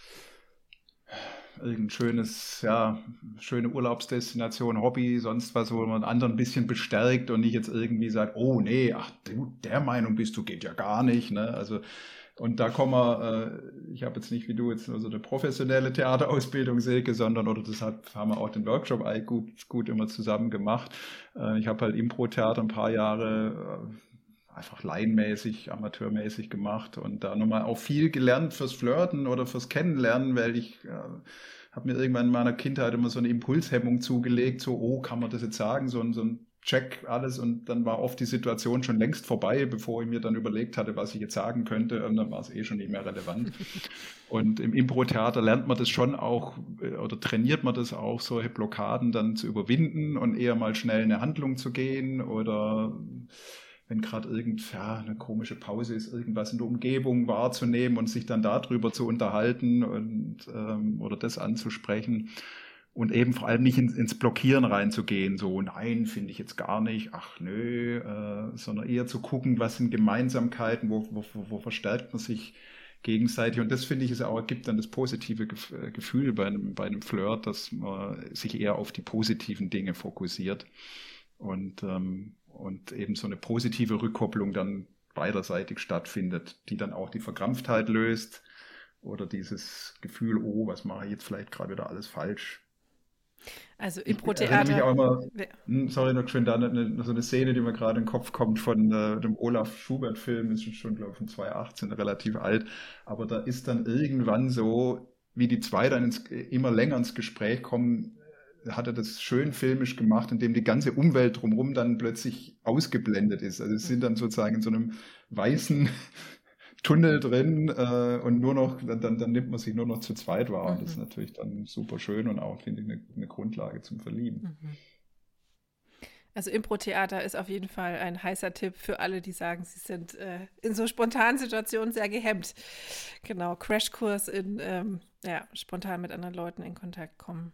irgendein schöne Urlaubsdestination, Hobby, sonst was, wo man anderen ein bisschen bestärkt und nicht jetzt irgendwie sagt, oh nee, ach du, der Meinung bist du, geht ja gar nicht, ne? Also, und da kommen wir, ich habe jetzt nicht wie du jetzt nur so eine professionelle Theaterausbildung, Silke, sondern, oder deshalb haben wir auch den Workshop gut immer zusammen gemacht. Ich habe halt Impro-Theater ein paar Jahre einfach laienmäßig, amateurmäßig gemacht und da nochmal auch viel gelernt fürs Flirten oder fürs Kennenlernen, weil ich habe mir irgendwann in meiner Kindheit immer so eine Impulshemmung zugelegt, so, oh, kann man das jetzt sagen, so ein Check, alles, und dann war oft die Situation schon längst vorbei, bevor ich mir dann überlegt hatte, was ich jetzt sagen könnte, und dann war es schon nicht mehr relevant. Und im Impro-Theater lernt man das schon auch, oder trainiert man das auch, solche Blockaden dann zu überwinden und eher mal schnell in eine Handlung zu gehen, oder wenn gerade eine komische Pause ist, irgendwas in der Umgebung wahrzunehmen und sich dann darüber zu unterhalten und oder das anzusprechen. Und eben vor allem nicht ins Blockieren reinzugehen, so, nein, finde ich jetzt gar nicht, ach nö, sondern eher zu gucken, was sind Gemeinsamkeiten, wo verstärkt man sich gegenseitig. Und das, finde ich, gibt dann das positive Gefühl bei einem Flirt, dass man sich eher auf die positiven Dinge fokussiert und eben so eine positive Rückkopplung dann beiderseitig stattfindet, die dann auch die Verkrampftheit löst oder dieses Gefühl, oh, was mache ich jetzt vielleicht gerade wieder alles falsch. Also Impro-Theater. Ich auch immer, sorry, noch schön, da so eine Szene, die mir gerade in den Kopf kommt von dem Olaf Schubert-Film, ist schon, glaube ich, von 2018, relativ alt, aber da ist dann irgendwann so, wie die zwei dann immer länger ins Gespräch kommen, hat er das schön filmisch gemacht, indem die ganze Umwelt drumherum dann plötzlich ausgeblendet ist. Also es sind dann sozusagen in so einem weißen Tunnel drin und nur noch, dann nimmt man sich nur noch zu zweit wahr. Und das ist natürlich dann super schön und auch, finde ich, eine Grundlage zum Verlieben. Also Impro-Theater ist auf jeden Fall ein heißer Tipp für alle, die sagen, sie sind in so spontanen Situationen sehr gehemmt. Genau, Crashkurs in spontan mit anderen Leuten in Kontakt kommen.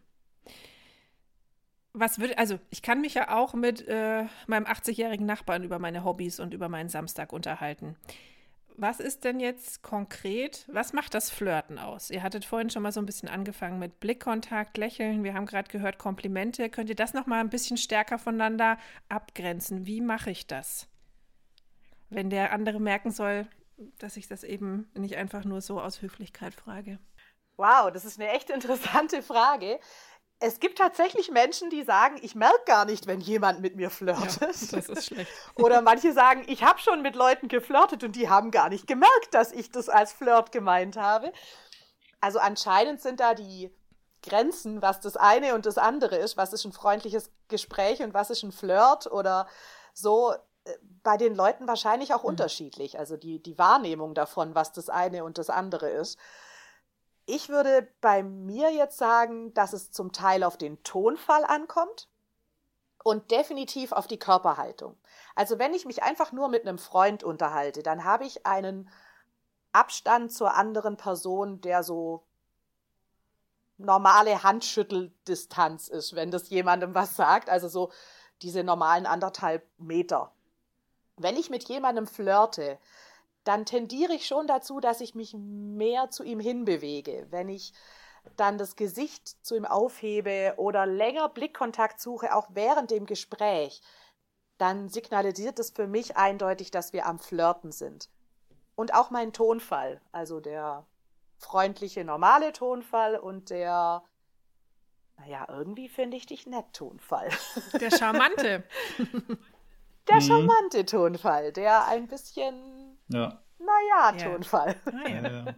Also ich kann mich ja auch mit meinem 80-jährigen Nachbarn über meine Hobbys und über meinen Samstag unterhalten. Was ist denn jetzt konkret, was macht das Flirten aus? Ihr hattet vorhin schon mal so ein bisschen angefangen mit Blickkontakt, Lächeln. Wir haben gerade gehört Komplimente. Könnt ihr das noch mal ein bisschen stärker voneinander abgrenzen? Wie mache ich das? Wenn der andere merken soll, dass ich das eben nicht einfach nur so aus Höflichkeit frage. Wow, das ist eine echt interessante Frage. Es gibt tatsächlich Menschen, die sagen, ich merke gar nicht, wenn jemand mit mir flirtet. Ja, das ist schlecht. Oder manche sagen, ich habe schon mit Leuten geflirtet und die haben gar nicht gemerkt, dass ich das als Flirt gemeint habe. Also anscheinend sind da die Grenzen, was das eine und das andere ist. Was ist ein freundliches Gespräch und was ist ein Flirt oder so, bei den Leuten wahrscheinlich auch unterschiedlich. Also die Wahrnehmung davon, was das eine und das andere ist. Ich würde bei mir jetzt sagen, dass es zum Teil auf den Tonfall ankommt und definitiv auf die Körperhaltung. Also wenn ich mich einfach nur mit einem Freund unterhalte, dann habe ich einen Abstand zur anderen Person, der so normale Handschütteldistanz ist, wenn das jemandem was sagt, also so diese normalen 1,5 Meter. Wenn ich mit jemandem flirte, dann tendiere ich schon dazu, dass ich mich mehr zu ihm hinbewege. Wenn ich dann das Gesicht zu ihm aufhebe oder länger Blickkontakt suche, auch während dem Gespräch, dann signalisiert es für mich eindeutig, dass wir am Flirten sind. Und auch mein Tonfall, also der freundliche, normale Tonfall und der, irgendwie finde ich dich nett Tonfall. Der charmante. Der charmante Tonfall, der ein bisschen, Tonfall. Ja.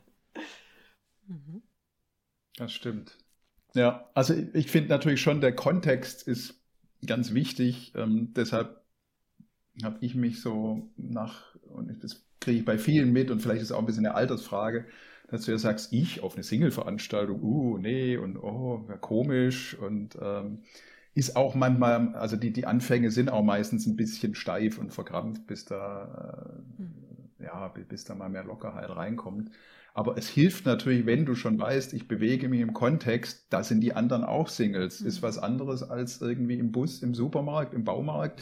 Das stimmt. Ja, also ich finde natürlich schon, der Kontext ist ganz wichtig. Deshalb habe ich mich so und das kriege ich bei vielen mit und vielleicht ist es auch ein bisschen eine Altersfrage, dass du ja sagst, ich auf eine Single-Veranstaltung, nee und komisch und ist auch manchmal, also die Anfänge sind auch meistens ein bisschen steif und verkrampft, bis da mal mehr Lockerheit reinkommt. Aber es hilft natürlich, wenn du schon weißt, ich bewege mich im Kontext, da sind die anderen auch Singles. Ist was anderes als irgendwie im Bus, im Supermarkt, im Baumarkt.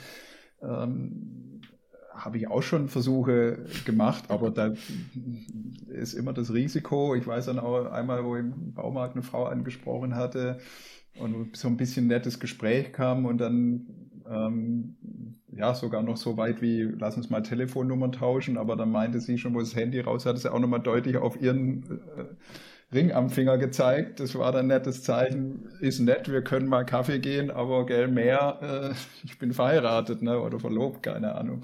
Habe ich auch schon Versuche gemacht, aber da ist immer das Risiko. Ich weiß dann auch einmal, wo im Baumarkt eine Frau angesprochen hatte und so ein bisschen nettes Gespräch kam und dann sogar noch so weit wie, lass uns mal Telefonnummern tauschen, aber dann meinte sie schon, wo das Handy raus hatte, sie auch nochmal deutlich auf ihren Ring am Finger gezeigt. Das war dann ein nettes Zeichen, ist nett, wir können mal Kaffee gehen, aber gell, mehr, ich bin verheiratet, ne, oder verlobt, keine Ahnung.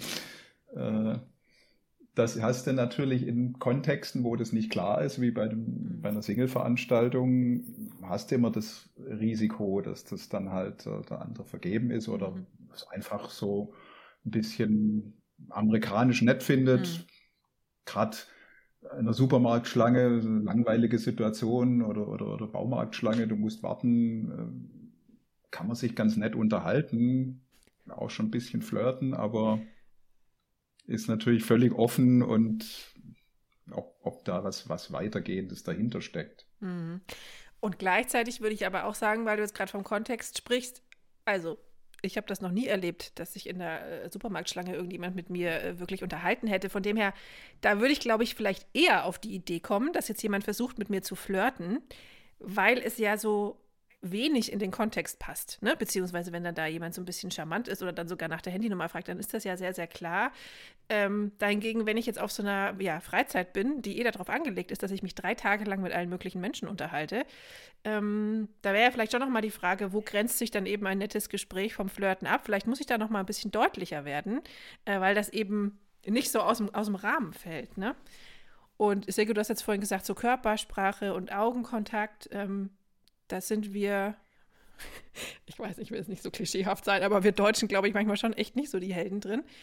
Das hast du natürlich in Kontexten, wo das nicht klar ist, wie bei einer Single-Veranstaltung, hast du immer das Risiko, dass das dann halt der andere vergeben ist oder es einfach so ein bisschen amerikanisch nett findet. Gerade in einer Supermarktschlange, langweilige Situation oder Baumarktschlange, du musst warten, kann man sich ganz nett unterhalten, auch schon ein bisschen flirten, aber ist natürlich völlig offen und ob da was Weitergehendes dahinter steckt. Und gleichzeitig würde ich aber auch sagen, weil du jetzt gerade vom Kontext sprichst, also ich habe das noch nie erlebt, dass sich in der Supermarktschlange irgendjemand mit mir wirklich unterhalten hätte. Von dem her, da würde ich, glaube ich, vielleicht eher auf die Idee kommen, dass jetzt jemand versucht, mit mir zu flirten, weil es ja so wenig in den Kontext passt, ne? Beziehungsweise wenn dann da jemand so ein bisschen charmant ist oder dann sogar nach der Handynummer fragt, dann ist das ja sehr, sehr klar. Dahingegen, wenn ich jetzt auf so einer Freizeit bin, die darauf angelegt ist, dass ich mich 3 Tage lang mit allen möglichen Menschen unterhalte, da wäre ja vielleicht schon nochmal die Frage, wo grenzt sich dann eben ein nettes Gespräch vom Flirten ab? Vielleicht muss ich da nochmal ein bisschen deutlicher werden, weil das eben nicht so aus dem Rahmen fällt, ne? Und Silke, du hast jetzt vorhin gesagt, so Körpersprache und Augenkontakt, da sind wir, ich weiß, ich will jetzt nicht so klischeehaft sein, aber wir Deutschen, glaube ich, manchmal schon echt nicht so die Helden drin.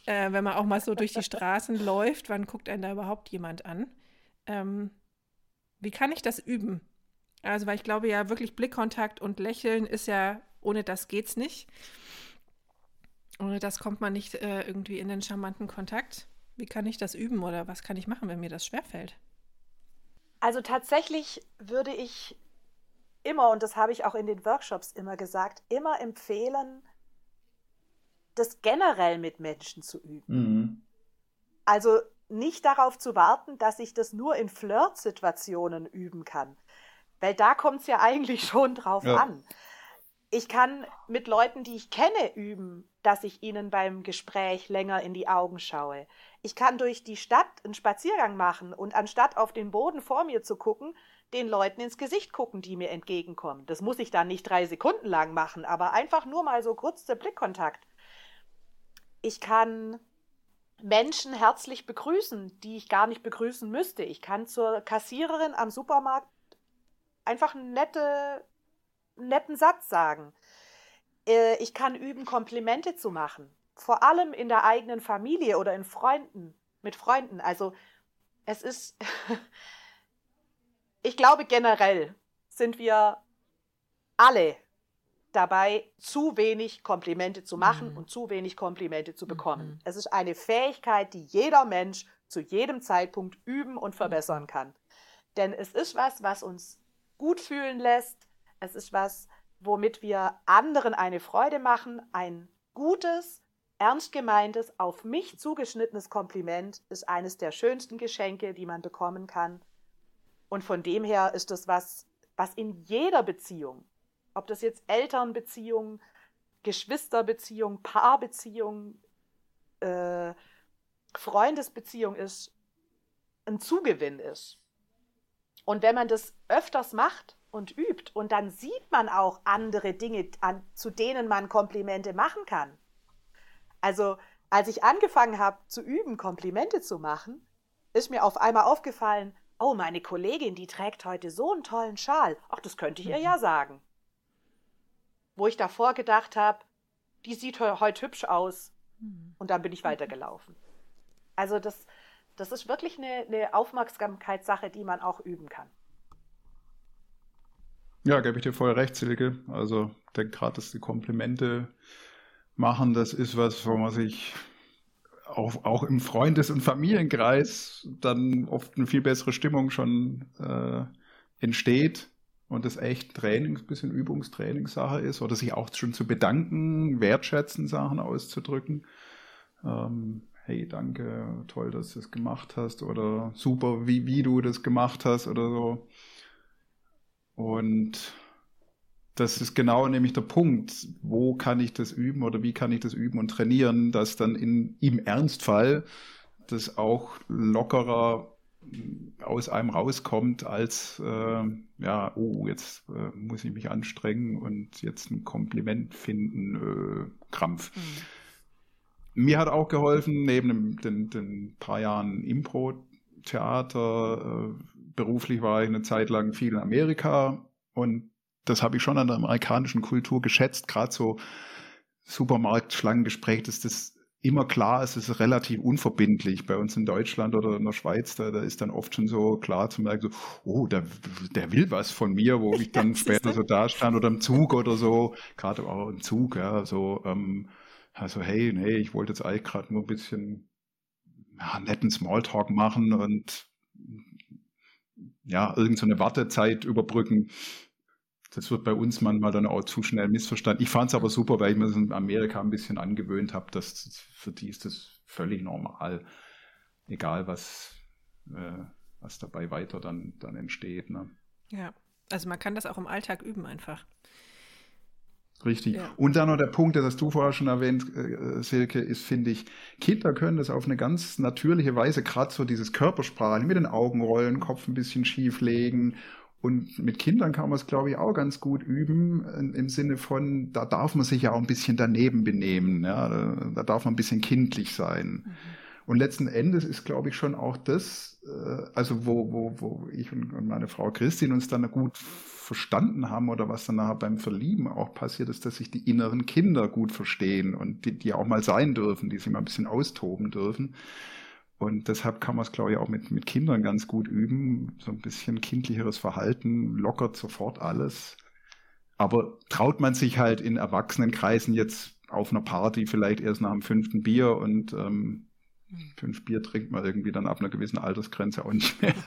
wenn man auch mal so durch die Straßen läuft, wann guckt einen da überhaupt jemand an? Wie kann ich das üben? Also, weil ich glaube ja wirklich Blickkontakt und Lächeln ist ja, ohne das geht's nicht. Ohne das kommt man nicht irgendwie in den charmanten Kontakt. Wie kann ich das üben oder was kann ich machen, wenn mir das schwerfällt? Also tatsächlich würde ich immer, und das habe ich auch in den Workshops immer gesagt, immer empfehlen, das generell mit Menschen zu üben. Mhm. Also nicht darauf zu warten, dass ich das nur in Flirt-Situationen üben kann. Weil da kommt es ja eigentlich schon drauf an. Ich kann mit Leuten, die ich kenne, üben, dass ich ihnen beim Gespräch länger in die Augen schaue. Ich kann durch die Stadt einen Spaziergang machen und anstatt auf den Boden vor mir zu gucken, den Leuten ins Gesicht gucken, die mir entgegenkommen. Das muss ich dann nicht 3 Sekunden lang machen, aber einfach nur mal so kurz der Blickkontakt. Ich kann Menschen herzlich begrüßen, die ich gar nicht begrüßen müsste. Ich kann zur Kassiererin am Supermarkt einfach einen netten Satz sagen. Ich kann üben, Komplimente zu machen. Vor allem in der eigenen Familie oder mit Freunden. Also es ist, ich glaube generell sind wir alle dabei, zu wenig Komplimente zu machen und zu wenig Komplimente zu bekommen. Es ist eine Fähigkeit, die jeder Mensch zu jedem Zeitpunkt üben und verbessern kann. Denn es ist was uns gut fühlen lässt. Es ist was, womit wir anderen eine Freude machen. Ein gutes, ernst gemeintes, auf mich zugeschnittenes Kompliment ist eines der schönsten Geschenke, die man bekommen kann. Und von dem her ist das was in jeder Beziehung, ob das jetzt Elternbeziehung, Geschwisterbeziehung, Paarbeziehung, Freundesbeziehung ist, ein Zugewinn ist. Und wenn man das öfters macht und übt und dann sieht man auch andere Dinge, zu denen man Komplimente machen kann. Also als ich angefangen habe zu üben, Komplimente zu machen, ist mir auf einmal aufgefallen, oh, meine Kollegin, die trägt heute so einen tollen Schal. Ach, das könnte ich ihr ja sagen. Wo ich davor gedacht habe, die sieht heute hübsch aus. Und dann bin ich weitergelaufen. Also das ist wirklich eine Aufmerksamkeitssache, die man auch üben kann. Ja, gebe ich dir voll recht, Silke. Also ich denke gerade, dass die Komplimente machen, das ist was, wo man sich auch im Freundes- und Familienkreis dann oft eine viel bessere Stimmung schon entsteht und das echt ein bisschen Übungstrainingssache ist oder sich auch schon zu bedanken, wertschätzen, Sachen auszudrücken. Hey, danke, toll, dass du das gemacht hast oder super, wie du das gemacht hast oder so. Und das ist genau nämlich der Punkt, wo kann ich das üben oder wie kann ich das üben und trainieren, dass dann im Ernstfall das auch lockerer aus einem rauskommt als, jetzt muss ich mich anstrengen und jetzt ein Kompliment finden, Krampf. Mir hat auch geholfen, neben den paar Jahren Impro-Theater, beruflich war ich eine Zeit lang viel in Amerika und das habe ich schon an der amerikanischen Kultur geschätzt, gerade so Supermarkt-Schlangengespräch, dass das immer klar ist, es ist relativ unverbindlich. Bei uns in Deutschland oder in der Schweiz, da ist dann oft schon so klar zu merken, so, oh, der will was von mir, wo ich dann später so da stand oder im Zug oder so, gerade auch im Zug, ja, so, also hey, nee, ich wollte jetzt eigentlich gerade nur ein bisschen netten Smalltalk machen und ja, irgend so eine Wartezeit überbrücken. Das wird bei uns manchmal dann auch zu schnell missverstanden. Ich fand es aber super, weil ich mir das in Amerika ein bisschen angewöhnt habe, dass für die ist das völlig normal, egal was dabei weiter dann entsteht. Ne? Ja, also man kann das auch im Alltag üben einfach. Richtig. Ja. Und dann noch der Punkt, das hast du vorher schon erwähnt, Silke, ist, finde ich, Kinder können das auf eine ganz natürliche Weise, gerade so dieses Körpersprache, mit den Augen rollen, Kopf ein bisschen schief legen. Und mit Kindern kann man es, glaube ich, auch ganz gut üben, im Sinne von, da darf man sich ja auch ein bisschen daneben benehmen, ja? Da darf man ein bisschen kindlich sein. Und letzten Endes ist, glaube ich, schon auch das, also wo ich und meine Frau Christine uns dann gut verstanden haben oder was dann nachher beim Verlieben auch passiert ist, dass sich die inneren Kinder gut verstehen und die auch mal sein dürfen, die sich mal ein bisschen austoben dürfen. Und deshalb kann man es, glaube ich, auch mit Kindern ganz gut üben. So ein bisschen kindlicheres Verhalten, lockert sofort alles. Aber traut man sich halt in Erwachsenenkreisen jetzt auf einer Party vielleicht erst nach dem 5. Bier und 5 Bier trinkt man irgendwie dann ab einer gewissen Altersgrenze auch nicht mehr.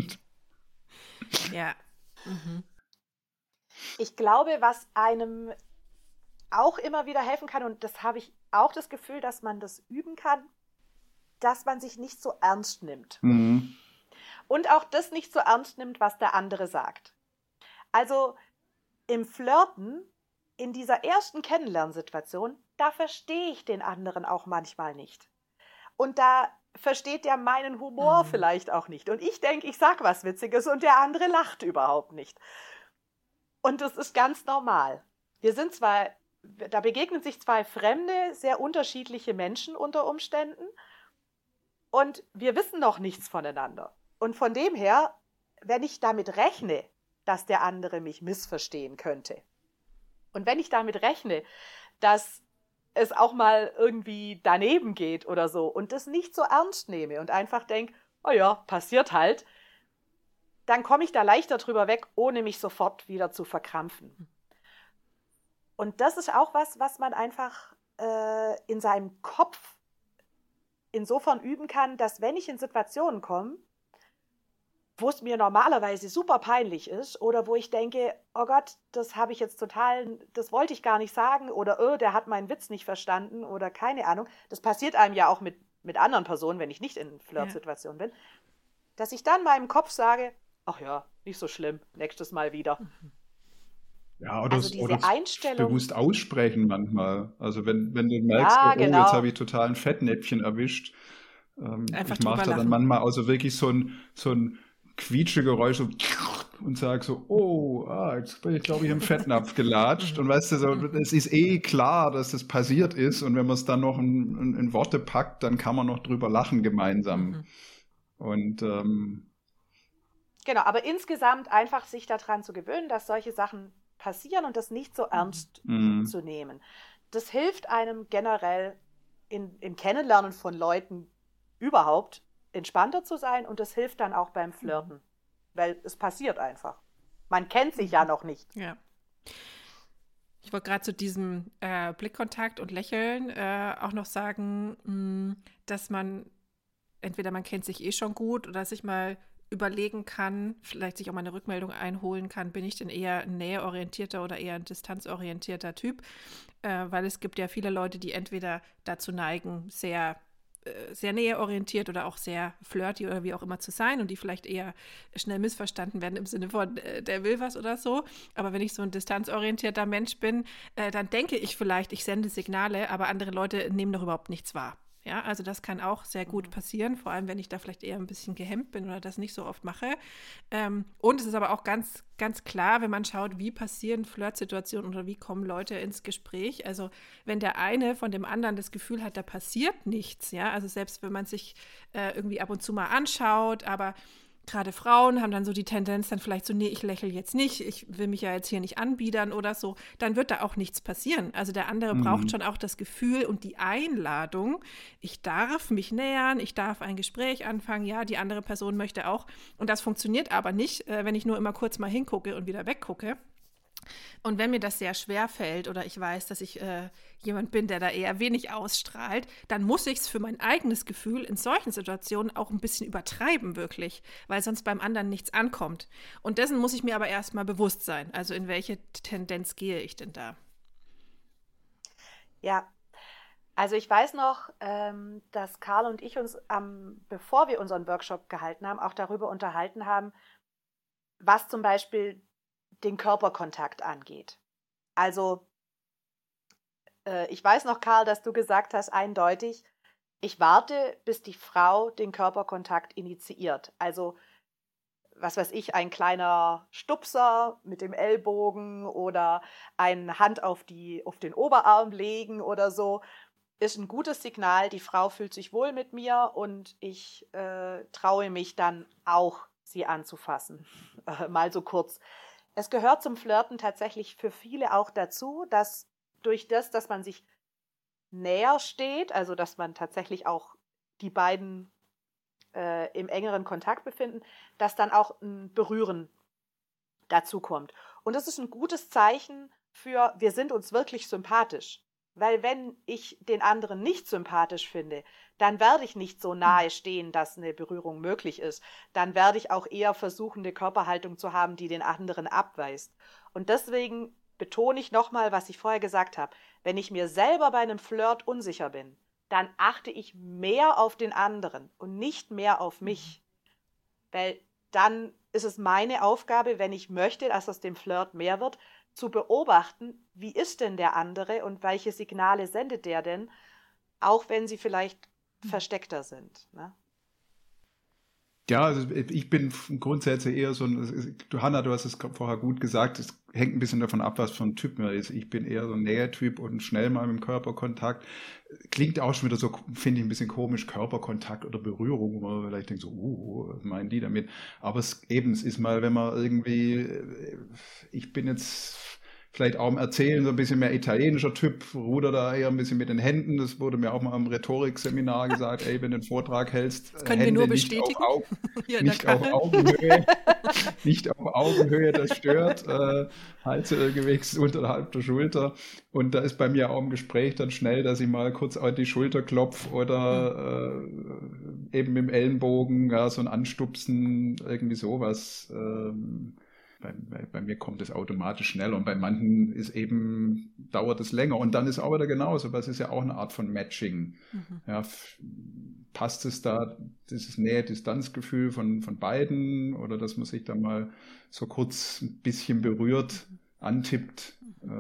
Ja. Mhm. Ich glaube, was einem auch immer wieder helfen kann, und das habe ich auch das Gefühl, dass man das üben kann, dass man sich nicht so ernst nimmt. Mhm. Und auch das nicht so ernst nimmt, was der andere sagt. Also im Flirten, in dieser ersten Kennenlernsituation, da verstehe ich den anderen auch manchmal nicht. Und da versteht der meinen Humor vielleicht auch nicht. Und ich denke, ich sage was Witziges und der andere lacht überhaupt nicht. Und das ist ganz normal. Da begegnen sich zwei fremde, sehr unterschiedliche Menschen unter Umständen und wir wissen noch nichts voneinander. Und von dem her, wenn ich damit rechne, dass der andere mich missverstehen könnte und wenn ich damit rechne, dass es auch mal irgendwie daneben geht oder so und das nicht so ernst nehme und einfach denke, oh ja, passiert halt, dann komme ich da leichter drüber weg, ohne mich sofort wieder zu verkrampfen. Und das ist auch was man einfach in seinem Kopf insofern üben kann, dass wenn ich in Situationen komme, wo es mir normalerweise super peinlich ist oder wo ich denke, oh Gott, das habe ich jetzt das wollte ich gar nicht sagen oder der hat meinen Witz nicht verstanden oder keine Ahnung. Das passiert einem ja auch mit anderen Personen, wenn ich nicht in Flirtsituationen bin, dass ich dann meinem Kopf sage, ach ja, nicht so schlimm, nächstes Mal wieder. Ja, Also diese Einstellung bewusst aussprechen manchmal. Also wenn du merkst, Ja, jetzt genau. habe ich total ein Fettnäpfchen erwischt. Einfach Ich mache drüber da dann lachen. manchmal also wirklich so ein Quietschegeräusch so und sage so, jetzt bin ich, glaube ich, im Fettnapf gelatscht. Und weißt du, so, es ist klar, dass das passiert ist. Und wenn man es dann noch in Worte packt, dann kann man noch drüber lachen gemeinsam. Und Genau, aber insgesamt einfach sich daran zu gewöhnen, dass solche Sachen passieren und das nicht so ernst zu nehmen. Das hilft einem generell im Kennenlernen von Leuten überhaupt entspannter zu sein und das hilft dann auch beim Flirten, weil es passiert einfach. Man kennt sich ja noch nicht. Ja. Ich wollte gerade zu diesem Blickkontakt und Lächeln auch noch sagen, dass entweder man kennt sich schon gut oder sich mal überlegen kann, vielleicht sich auch mal eine Rückmeldung einholen kann, bin ich denn eher ein näheorientierter oder eher ein distanzorientierter Typ? Weil es gibt ja viele Leute, die entweder dazu neigen, sehr näheorientiert oder auch sehr flirty oder wie auch immer zu sein und die vielleicht eher schnell missverstanden werden im Sinne von, der will was oder so. Aber wenn ich so ein distanzorientierter Mensch bin, dann denke ich vielleicht, ich sende Signale, aber andere Leute nehmen doch überhaupt nichts wahr. Ja, also das kann auch sehr gut passieren, vor allem wenn ich da vielleicht eher ein bisschen gehemmt bin oder das nicht so oft mache. Und es ist aber auch ganz, ganz klar, wenn man schaut, wie passieren Flirtsituationen oder wie kommen Leute ins Gespräch. Also wenn der eine von dem anderen das Gefühl hat, da passiert nichts, ja, also selbst wenn man sich irgendwie ab und zu mal anschaut, aber gerade Frauen haben dann so die Tendenz, dann vielleicht so, nee, ich lächle jetzt nicht, ich will mich ja jetzt hier nicht anbiedern oder so, dann wird da auch nichts passieren. Also der andere braucht schon auch das Gefühl und die Einladung, ich darf mich nähern, ich darf ein Gespräch anfangen, ja, die andere Person möchte auch. Und das funktioniert aber nicht, wenn ich nur immer kurz mal hingucke und wieder weggucke. Und wenn mir das sehr schwer fällt oder ich weiß, dass ich jemand bin, der da eher wenig ausstrahlt, dann muss ich es für mein eigenes Gefühl in solchen Situationen auch ein bisschen übertreiben, wirklich, weil sonst beim anderen nichts ankommt. Und dessen muss ich mir aber erstmal bewusst sein. Also in welche Tendenz gehe ich denn da? Ja, also ich weiß noch, dass Karl und ich uns, bevor wir unseren Workshop gehalten haben, auch darüber unterhalten haben, was zum Beispiel den Körperkontakt angeht. Also ich weiß noch, Karl, dass du gesagt hast, eindeutig, ich warte, bis die Frau den Körperkontakt initiiert. Also, was weiß ich, ein kleiner Stupser mit dem Ellbogen oder eine Hand auf den Oberarm legen oder so. ist ein gutes Signal, die Frau fühlt sich wohl mit mir und ich traue mich dann auch, sie anzufassen. Mal so kurz. Es gehört zum Flirten tatsächlich für viele auch dazu, dass durch das, dass man sich näher steht, also dass man tatsächlich auch die beiden im engeren Kontakt befinden, dass dann auch ein Berühren dazu kommt. Und das ist ein gutes Zeichen für, wir sind uns wirklich sympathisch. Weil wenn ich den anderen nicht sympathisch finde, dann werde ich nicht so nahe stehen, dass eine Berührung möglich ist. Dann werde ich auch eher versuchen, eine Körperhaltung zu haben, die den anderen abweist. Und deswegen betone ich nochmal, was ich vorher gesagt habe. Wenn ich mir selber bei einem Flirt unsicher bin, dann achte ich mehr auf den anderen und nicht mehr auf mich. Weil dann ist es meine Aufgabe, wenn ich möchte, dass aus dem Flirt mehr wird, zu beobachten, wie ist denn der andere und welche Signale sendet der denn, auch wenn sie vielleicht versteckter sind. Ne? Ja, also ich bin grundsätzlich eher so ein, Hanna, du hast es vorher gut gesagt, es hängt ein bisschen davon ab, was für ein Typ man ist. Ich bin eher so ein Nähetyp und schnell mal mit dem Körperkontakt. Klingt auch schon wieder so, finde ich, ein bisschen komisch, Körperkontakt oder Berührung, wo man vielleicht denkt so, was meinen die damit? Aber es ist mal, wenn man irgendwie, ich bin jetzt vielleicht auch im Erzählen so ein bisschen mehr italienischer Typ, ruder da eher ein bisschen mit den Händen. Das wurde mir auch mal im Rhetorikseminar gesagt, ey, wenn du einen Vortrag hältst, das können Hände wir nur bestätigen. Nicht auf Augenhöhe, nicht auf Augenhöhe, das stört. Hals gewächst unterhalb der Schulter. Und da ist bei mir auch im Gespräch dann schnell, dass ich mal kurz auf die Schulter klopfe oder eben mit dem Ellenbogen, ja, so ein Anstupsen, irgendwie sowas. Bei mir kommt es automatisch schneller und bei manchen dauert es länger. Und dann ist auch wieder genauso, weil es ist ja auch eine Art von Matching. Ja, passt es da, dieses Nähe-Distanz-Gefühl von beiden oder dass man sich dann mal so kurz ein bisschen berührt, antippt.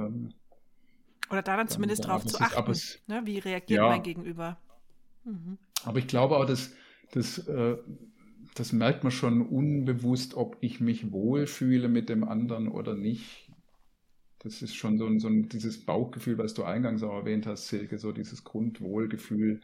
Oder daran zumindest drauf zu achten, ne? Wie reagiert mein Gegenüber. Aber ich glaube auch, das merkt man schon unbewusst, ob ich mich wohlfühle mit dem anderen oder nicht. Das ist schon so dieses Bauchgefühl, was du eingangs auch erwähnt hast, Silke, so dieses Grundwohlgefühl.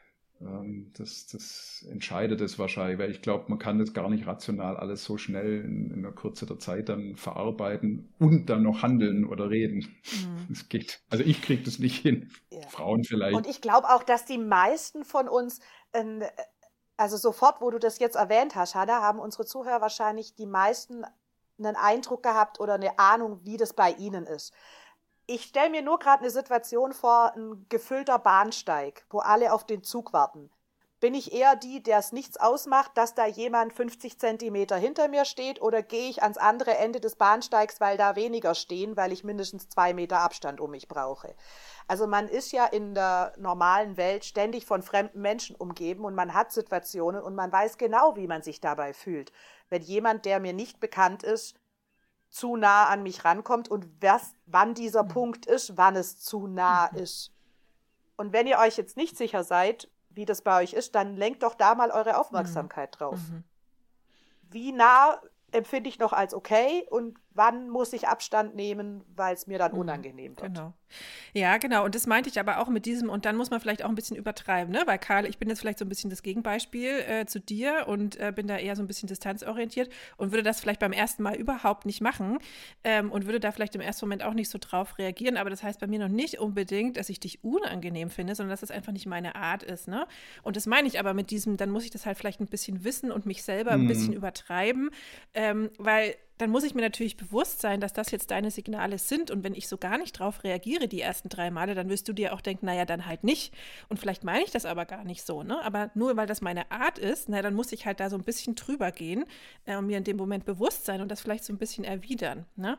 Das entscheidet es wahrscheinlich, weil ich glaube, man kann das gar nicht rational alles so schnell in einer kürzeren Zeit dann verarbeiten und dann noch handeln oder reden. Das geht. Also ich kriege das nicht hin. Ja. Frauen vielleicht. Und ich glaube auch, dass die meisten von uns also sofort, wo du das jetzt erwähnt hast, Hanna, haben unsere Zuhörer wahrscheinlich die meisten einen Eindruck gehabt oder eine Ahnung, wie das bei ihnen ist. Ich stelle mir nur gerade eine Situation vor, ein gefüllter Bahnsteig, wo alle auf den Zug warten. Bin ich eher die, der es nichts ausmacht, dass da jemand 50 Zentimeter hinter mir steht, oder gehe ich ans andere Ende des Bahnsteigs, weil da weniger stehen, weil ich mindestens 2 Meter Abstand um mich brauche? Also man ist ja in der normalen Welt ständig von fremden Menschen umgeben und man hat Situationen und man weiß genau, wie man sich dabei fühlt. Wenn jemand, der mir nicht bekannt ist, zu nah an mich rankommt und wann dieser Punkt ist, wann es zu nah ist. Und wenn ihr euch jetzt nicht sicher seid, wie das bei euch ist, dann lenkt doch da mal eure Aufmerksamkeit drauf. Wie nah empfinde ich noch als okay und wann muss ich Abstand nehmen, weil es mir dann unangenehm wird. Genau. Ja, genau. Und das meinte ich aber auch mit diesem, und dann muss man vielleicht auch ein bisschen übertreiben, ne? Weil Karl, ich bin jetzt vielleicht so ein bisschen das Gegenbeispiel zu dir und bin da eher so ein bisschen distanzorientiert und würde das vielleicht beim ersten Mal überhaupt nicht machen und würde da vielleicht im ersten Moment auch nicht so drauf reagieren. Aber das heißt bei mir noch nicht unbedingt, dass ich dich unangenehm finde, sondern dass das einfach nicht meine Art ist, ne? Und das meine ich aber mit diesem, dann muss ich das halt vielleicht ein bisschen wissen und mich selber ein bisschen übertreiben, weil dann muss ich mir natürlich bewusst sein, dass das jetzt deine Signale sind. Und wenn ich so gar nicht drauf reagiere die ersten 3 Male, dann wirst du dir auch denken, naja, dann halt nicht. Und vielleicht meine ich das aber gar nicht so, ne? Aber nur weil das meine Art ist, na, dann muss ich halt da so ein bisschen drüber gehen und mir in dem Moment bewusst sein und das vielleicht so ein bisschen erwidern, ne?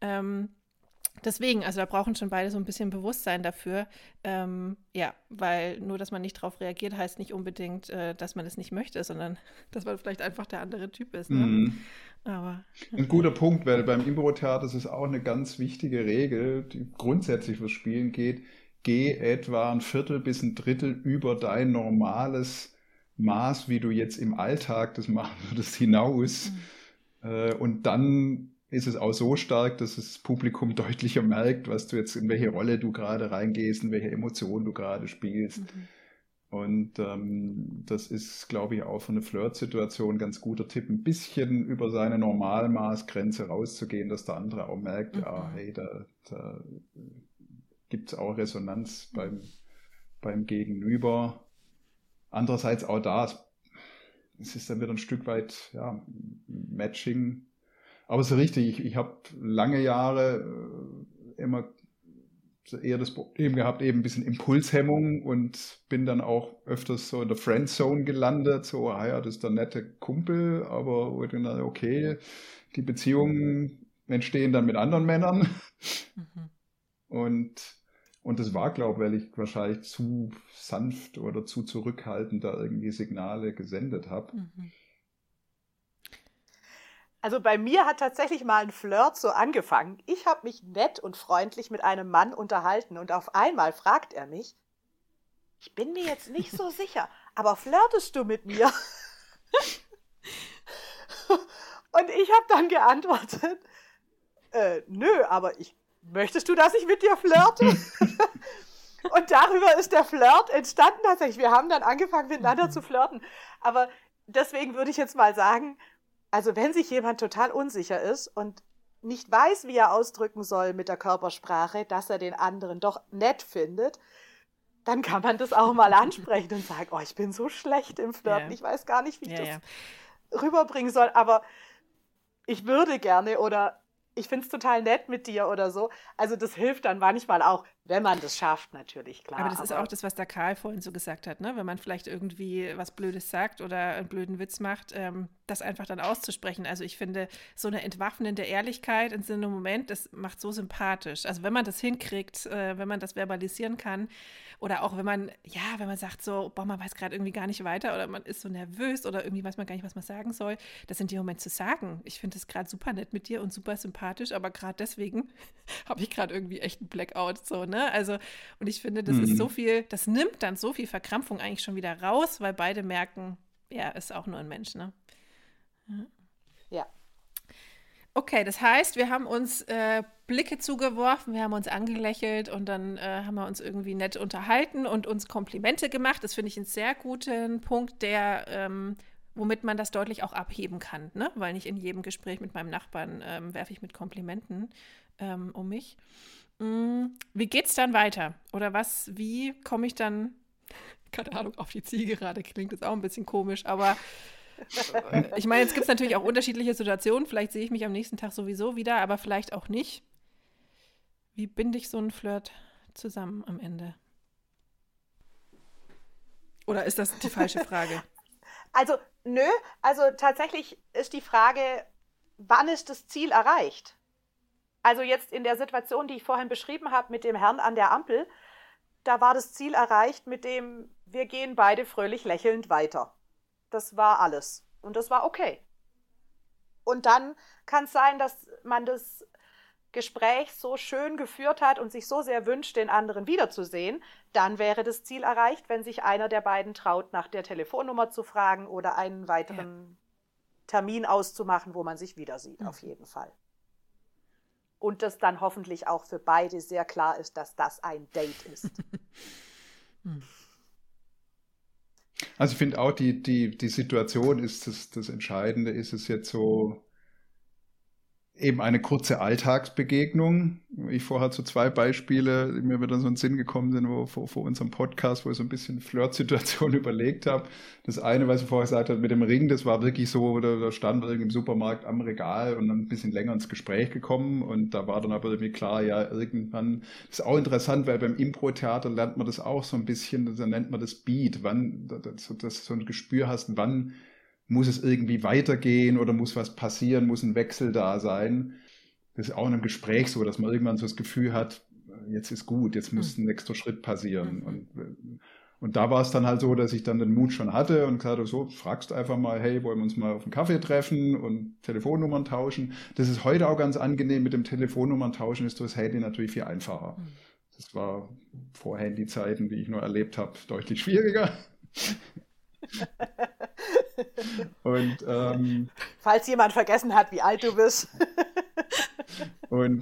Deswegen, also da brauchen schon beide so ein bisschen Bewusstsein dafür. Ja, weil nur, dass man nicht drauf reagiert, heißt nicht unbedingt, dass man es nicht möchte, sondern dass man vielleicht einfach der andere Typ ist. Ne? Aber, ein guter Punkt, weil beim Impro-Theater ist es auch eine ganz wichtige Regel, die grundsätzlich fürs Spielen geht. Geh etwa 1/4 bis 1/3 über dein normales Maß, wie du jetzt im Alltag das machen würdest, hinaus. Und dann ist es auch so stark, dass das Publikum deutlicher merkt, was du jetzt, in welche Rolle du gerade reingehst, in welche Emotion du gerade spielst. Und das ist, glaube ich, auch für eine Flirtsituation ein ganz guter Tipp, ein bisschen über seine Normalmaßgrenze rauszugehen, dass der andere auch merkt, ja, hey, da gibt es auch Resonanz beim Gegenüber. Andererseits auch da, es ist dann wieder ein Stück weit Matching. Aber so richtig, ich habe lange Jahre immer eher das Problem gehabt, eben ein bisschen Impulshemmung und bin dann auch öfters so in der Friendzone gelandet, so, das ist der nette Kumpel, aber okay, die Beziehungen entstehen dann mit anderen Männern. Und das war, glaube ich, weil ich wahrscheinlich zu sanft oder zu zurückhaltend da irgendwie Signale gesendet habe. Also bei mir hat tatsächlich mal ein Flirt so angefangen. Ich habe mich nett und freundlich mit einem Mann unterhalten und auf einmal fragt er mich, ich bin mir jetzt nicht so sicher, aber flirtest du mit mir? Und ich habe dann geantwortet, nö, aber möchtest du, dass ich mit dir flirte? Und darüber ist der Flirt entstanden tatsächlich. Wir haben dann angefangen, miteinander zu flirten. Aber deswegen würde ich jetzt mal sagen, also wenn sich jemand total unsicher ist und nicht weiß, wie er ausdrücken soll mit der Körpersprache, dass er den anderen doch nett findet, dann kann man das auch mal ansprechen und sagen, ich bin so schlecht im Flirten, ich weiß gar nicht, wie ich das rüberbringen soll, aber ich würde gerne oder ich finde es total nett mit dir oder so. Also das hilft dann manchmal auch, wenn man das schafft, natürlich, klar. Aber das ist auch das, was der Karl vorhin so gesagt hat, ne? Wenn man vielleicht irgendwie was Blödes sagt oder einen blöden Witz macht, das einfach dann auszusprechen. Also ich finde, so eine entwaffnende Ehrlichkeit in so einem Moment, das macht so sympathisch. Also wenn man das hinkriegt, wenn man das verbalisieren kann oder auch wenn man sagt so, man weiß gerade irgendwie gar nicht weiter oder man ist so nervös oder irgendwie weiß man gar nicht, was man sagen soll, das in dem Moment zu sagen. Ich finde es gerade super nett mit dir und super sympathisch, aber gerade deswegen habe ich gerade irgendwie echt einen Blackout, so, ne? Also, und ich finde, das ist so viel, das nimmt dann so viel Verkrampfung eigentlich schon wieder raus, weil beide merken, ist auch nur ein Mensch, ne? Ja. Okay, das heißt, wir haben uns Blicke zugeworfen, wir haben uns angelächelt und dann haben wir uns irgendwie nett unterhalten und uns Komplimente gemacht. Das finde ich einen sehr guten Punkt, womit man das deutlich auch abheben kann, ne? Weil nicht in jedem Gespräch mit meinem Nachbarn werfe ich mit Komplimenten um mich. Wie geht's dann weiter? Oder wie komme ich dann, keine Ahnung, auf die Ziel gerade, klingt jetzt auch ein bisschen komisch, aber ich meine, jetzt gibt es natürlich auch unterschiedliche Situationen. Vielleicht sehe ich mich am nächsten Tag sowieso wieder, aber vielleicht auch nicht. Wie binde ich so einen Flirt zusammen am Ende? Oder ist das die falsche Frage? Also, nö. Also tatsächlich ist die Frage, wann ist das Ziel erreicht? Also jetzt in der Situation, die ich vorhin beschrieben habe mit dem Herrn an der Ampel, da war das Ziel erreicht mit dem, wir gehen beide fröhlich lächelnd weiter. Das war alles. Und das war okay. Und dann kann es sein, dass man das Gespräch so schön geführt hat und sich so sehr wünscht, den anderen wiederzusehen. Dann wäre das Ziel erreicht, wenn sich einer der beiden traut, nach der Telefonnummer zu fragen oder einen weiteren Termin auszumachen, wo man sich wieder sieht, auf jeden Fall. Und das dann hoffentlich auch für beide sehr klar ist, dass das ein Date ist. Also ich finde auch, die Situation ist das Entscheidende. Ist es jetzt so eben eine kurze Alltagsbegegnung? Ich vorher so 2 Beispiele, die mir wieder so in den Sinn gekommen sind, vor unserem Podcast, wo ich so ein bisschen Flirtsituation überlegt habe. Das eine, was ich vorher gesagt habe, mit dem Ring, das war wirklich so, da standen wir irgendwie im Supermarkt am Regal und dann ein bisschen länger ins Gespräch gekommen und da war dann aber irgendwie klar, irgendwann, das ist auch interessant, weil beim Impro-Theater lernt man das auch so ein bisschen, da nennt man das Beat, wann, dass du so ein Gespür hast, wann muss es irgendwie weitergehen oder muss was passieren, muss ein Wechsel da sein. Das ist auch in einem Gespräch so, dass man irgendwann so das Gefühl hat, jetzt ist gut, jetzt muss ein nächster Schritt passieren. Und da war es dann halt so, dass ich dann den Mut schon hatte und gesagt habe, so, fragst einfach mal, hey, wollen wir uns mal auf einen Kaffee treffen und Telefonnummern tauschen. Das ist heute auch ganz angenehm, mit dem Telefonnummern tauschen ist das Handy natürlich viel einfacher. Das war vor Handyzeiten, die ich nur erlebt habe, deutlich schwieriger. Und falls jemand vergessen hat, wie alt du bist. Und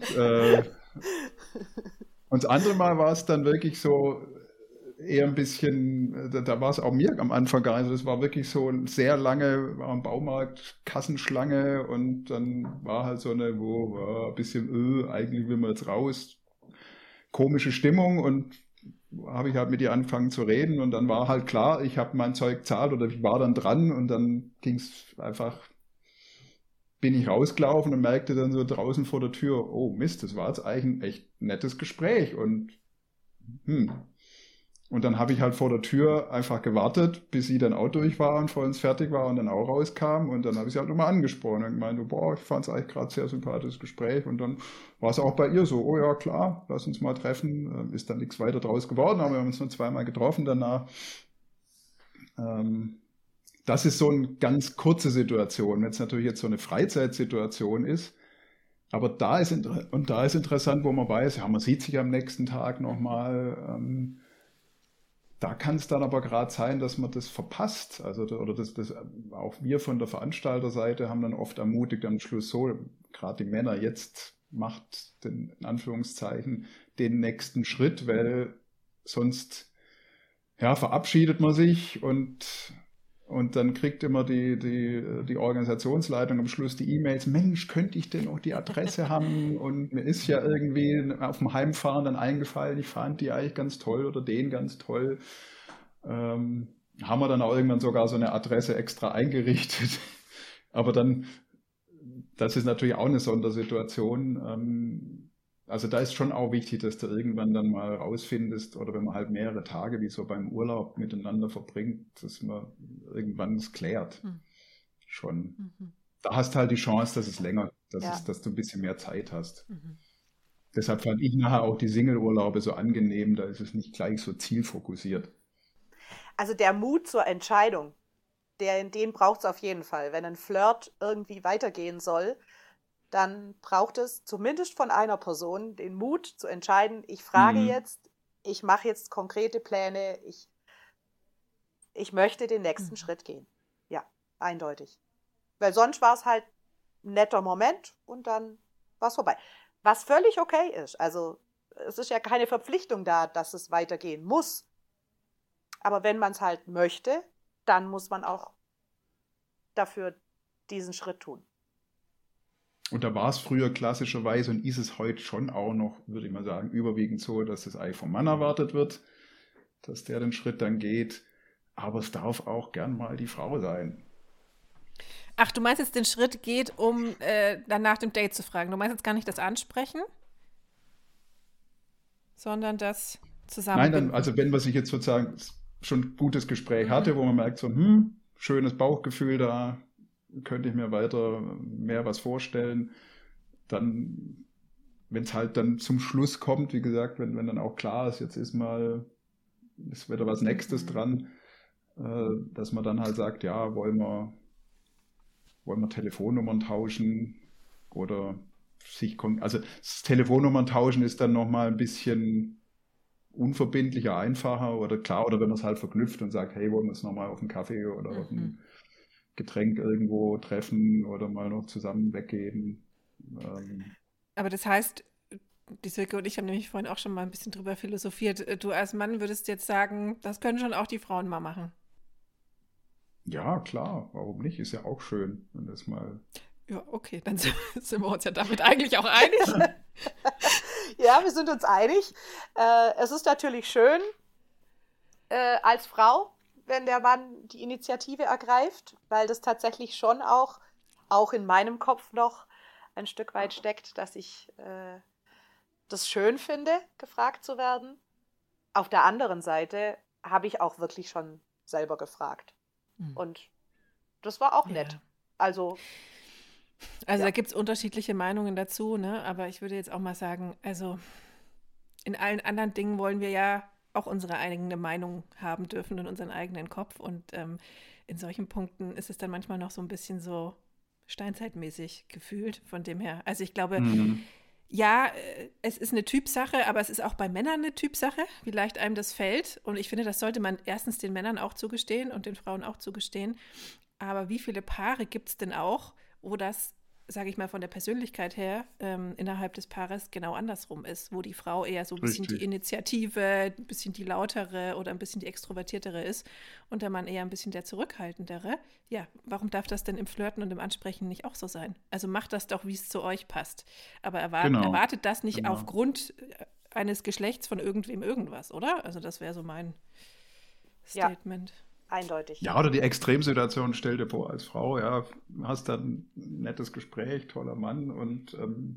das andere Mal war es dann wirklich so eher ein bisschen, da war es auch mir am Anfang gar nicht. Also es war wirklich so ein sehr lange, war am Baumarkt Kassenschlange und dann war halt so eine, ein bisschen, eigentlich will man jetzt raus, komische Stimmung und habe ich halt mit ihr angefangen zu reden und dann war halt klar, ich habe mein Zeug gezahlt oder ich war dann dran und dann ging es einfach, bin ich rausgelaufen und merkte dann so draußen vor der Tür, oh Mist, das war jetzt eigentlich ein echt nettes Gespräch und Und dann habe ich halt vor der Tür einfach gewartet, bis sie dann auch durch war und vollends fertig war und dann auch rauskam. Und dann habe ich sie halt nochmal angesprochen und gemeint, ich fand es eigentlich gerade sehr sympathisches Gespräch. Und dann war es auch bei ihr so, oh ja, klar, lass uns mal treffen. Ist dann nichts weiter draus geworden, aber wir haben uns nur zweimal getroffen danach. Das ist so eine ganz kurze Situation. Wenn es natürlich jetzt so eine Freizeitsituation ist, aber da ist interessant, wo man weiß, ja, man sieht sich am nächsten Tag nochmal. Da kann es dann aber gerade sein, dass man das verpasst. Also, oder das auch wir von der Veranstalterseite haben dann oft ermutigt am Schluss so, gerade die Männer, jetzt macht den, in Anführungszeichen, den nächsten Schritt, weil sonst ja, verabschiedet man sich und dann kriegt immer die Organisationsleitung am Schluss die E-Mails, Mensch, könnte ich denn auch die Adresse haben? Und mir ist ja irgendwie auf dem Heimfahren dann eingefallen, ich fand die eigentlich ganz toll oder den ganz toll. Haben wir dann auch irgendwann sogar so eine Adresse extra eingerichtet. Aber dann, das ist natürlich auch eine Sondersituation. Also da ist schon auch wichtig, dass du irgendwann dann mal rausfindest oder wenn man halt mehrere Tage wie so beim Urlaub miteinander verbringt, dass man irgendwann es klärt. Schon. Da hast halt die Chance, dass es länger, dass du ein bisschen mehr Zeit hast. Deshalb fand ich nachher auch die Single-Urlaube so angenehm, da ist es nicht gleich so zielfokussiert. Also der Mut zur Entscheidung, den braucht es auf jeden Fall. Wenn ein Flirt irgendwie weitergehen soll, dann braucht es zumindest von einer Person den Mut zu entscheiden, ich frage jetzt, ich mache jetzt konkrete Pläne, ich möchte den nächsten Schritt gehen. Ja, eindeutig. Weil sonst war es halt ein netter Moment und dann war es vorbei. Was völlig okay ist. Also es ist ja keine Verpflichtung da, dass es weitergehen muss. Aber wenn man es halt möchte, dann muss man auch dafür diesen Schritt tun. Und da war es früher klassischerweise und ist es heute schon auch noch, würde ich mal sagen, überwiegend so, dass das eigentlich vom Mann erwartet wird, dass der den Schritt dann geht. Aber es darf auch gern mal die Frau sein. Ach, du meinst jetzt den Schritt geht, um dann nach dem Date zu fragen. Du meinst jetzt gar nicht das Ansprechen, sondern das Zusammenbinden. Nein, dann, also wenn man sich jetzt sozusagen schon ein gutes Gespräch hatte, wo man merkt so, schönes Bauchgefühl da, könnte ich mir weiter mehr was vorstellen. Dann, wenn es halt dann zum Schluss kommt, wie gesagt, wenn dann auch klar ist, jetzt ist wieder was Nächstes dran, dass man dann halt sagt, ja, wollen wir Telefonnummern tauschen oder also das Telefonnummern tauschen ist dann nochmal ein bisschen unverbindlicher, einfacher oder klar, oder wenn man es halt verknüpft und sagt, hey, wollen wir uns nochmal auf einen Kaffee oder auf ein Getränk irgendwo treffen oder mal noch zusammen weggehen. Aber das heißt, die Silke und ich haben nämlich vorhin auch schon mal ein bisschen drüber philosophiert. Du als Mann würdest jetzt sagen, das können schon auch die Frauen mal machen. Ja, klar, warum nicht? Ist ja auch schön, wenn das mal... Ja, okay, dann sind wir uns ja damit eigentlich auch einig. Ja, wir sind uns einig. Es ist natürlich schön, als Frau, wenn der Mann die Initiative ergreift, weil das tatsächlich schon auch in meinem Kopf noch ein Stück weit steckt, dass ich das schön finde, gefragt zu werden. Auf der anderen Seite habe ich auch wirklich schon selber gefragt. Und das war auch nett. Also da gibt es unterschiedliche Meinungen dazu, ne? Aber ich würde jetzt auch mal sagen, also in allen anderen Dingen wollen wir ja auch unsere eigene Meinung haben dürfen und unseren eigenen Kopf. Und in solchen Punkten ist es dann manchmal noch so ein bisschen so steinzeitmäßig gefühlt von dem her. Also ich glaube, ja, es ist eine Typsache, aber es ist auch bei Männern eine Typsache, wie leicht einem das fällt. Und ich finde, das sollte man erstens den Männern auch zugestehen und den Frauen auch zugestehen. Aber wie viele Paare gibt es denn auch, wo das sage ich mal, von der Persönlichkeit her innerhalb des Paares genau andersrum ist, wo die Frau eher so ein bisschen die Richtig. Initiative, ein bisschen die lautere oder ein bisschen die extrovertiertere ist und der Mann eher ein bisschen der zurückhaltendere. Ja, warum darf das denn im Flirten und im Ansprechen nicht auch so sein? Also macht das doch, wie es zu euch passt. Aber Genau, erwartet das nicht genau. aufgrund eines Geschlechts von irgendwem irgendwas, oder? Also das wäre so mein Ja, Statement. eindeutig. Ja, oder die Extremsituation, stell dir vor, als Frau, ja, hast dann ein nettes Gespräch, toller Mann und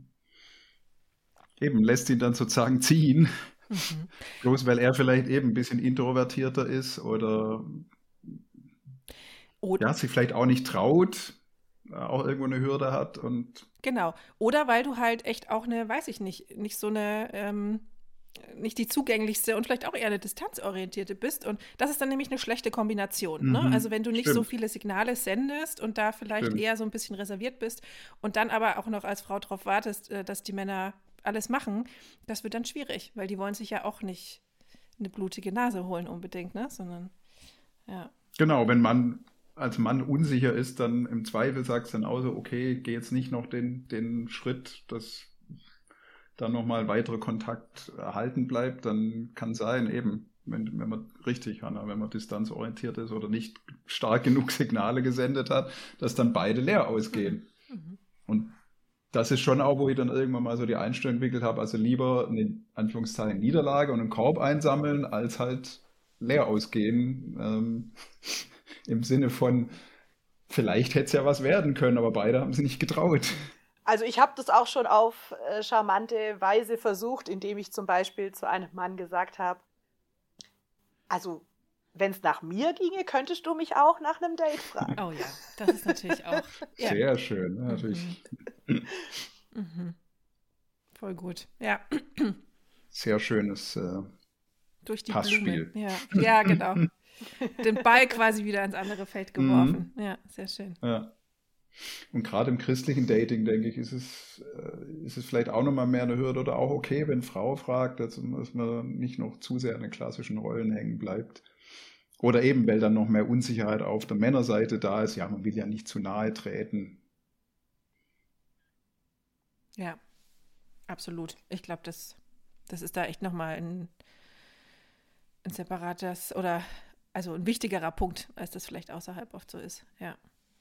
eben lässt ihn dann sozusagen ziehen, Mhm. bloß weil er vielleicht eben ein bisschen introvertierter ist oder Oder, ja, sich vielleicht auch nicht traut, auch irgendwo eine Hürde hat und genau. Oder weil du halt echt auch eine, weiß ich nicht so eine, nicht die zugänglichste und vielleicht auch eher eine distanzorientierte bist. Und das ist dann nämlich eine schlechte Kombination. Ne? Also wenn du nicht so stimmt, viele Signale sendest und da vielleicht stimmt. eher so ein bisschen reserviert bist und dann aber auch noch als Frau darauf wartest, dass die Männer alles machen, das wird dann schwierig, weil die wollen sich ja auch nicht eine blutige Nase holen unbedingt, ne? Sondern, ja. Genau, wenn man als Mann unsicher ist, dann im Zweifel sagst du dann auch so, okay, geh jetzt nicht noch den Schritt, dass dann nochmal weiterer Kontakt erhalten bleibt, dann kann sein, eben, wenn man richtig, Hanna, wenn man distanzorientiert ist oder nicht stark genug Signale gesendet hat, dass dann beide leer ausgehen. Mhm. Und das ist schon auch, wo ich dann irgendwann mal so die Einstellung entwickelt habe, also lieber eine Anführungszeichen Niederlage und einen Korb einsammeln, als halt leer ausgehen. Im Sinne von, vielleicht hätte es ja was werden können, aber beide haben sie nicht getraut. Also ich habe das auch schon auf charmante Weise versucht, indem ich zum Beispiel zu einem Mann gesagt habe, also wenn es nach mir ginge, könntest du mich auch nach einem Date fragen. Oh ja, das ist natürlich auch. Ja. Sehr schön, ne? Natürlich Mhm. Voll gut. Ja, sehr schönes durch die Passspiel. Blumen. Ja, ja, genau. Den Ball quasi wieder ins andere Feld geworfen. Ja, sehr schön. Ja. Und gerade im christlichen Dating, denke ich, ist es vielleicht auch nochmal mehr eine Hürde oder auch okay, wenn Frau fragt, dass man nicht noch zu sehr an den klassischen Rollen hängen bleibt. Oder eben, weil dann noch mehr Unsicherheit auf der Männerseite da ist. Ja, man will ja nicht zu nahe treten. Ja, absolut. Ich glaube, das ist da echt nochmal ein separates oder also ein wichtigerer Punkt, als das vielleicht außerhalb oft so ist. Ja.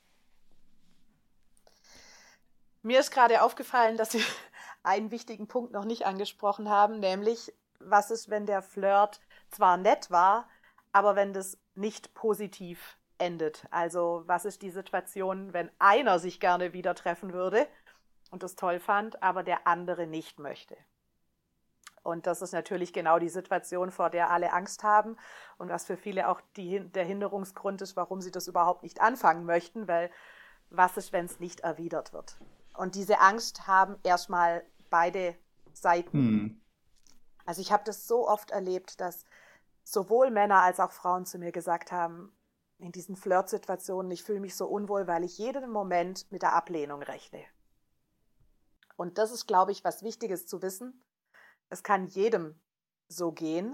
Mir ist gerade aufgefallen, dass Sie einen wichtigen Punkt noch nicht angesprochen haben, nämlich was ist, wenn der Flirt zwar nett war, aber wenn das nicht positiv endet. Also was ist die Situation, wenn einer sich gerne wieder treffen würde und das toll fand, aber der andere nicht möchte. Und das ist natürlich genau die Situation, vor der alle Angst haben und was für viele auch der Hinderungsgrund ist, warum sie das überhaupt nicht anfangen möchten, weil was ist, wenn es nicht erwidert wird? Und diese Angst haben erstmal beide Seiten. Also ich habe das so oft erlebt, dass sowohl Männer als auch Frauen zu mir gesagt haben, in diesen Flirtsituationen, ich fühle mich so unwohl, weil ich jeden Moment mit der Ablehnung rechne. Und das ist, glaube ich, was Wichtiges zu wissen. Es kann jedem so gehen.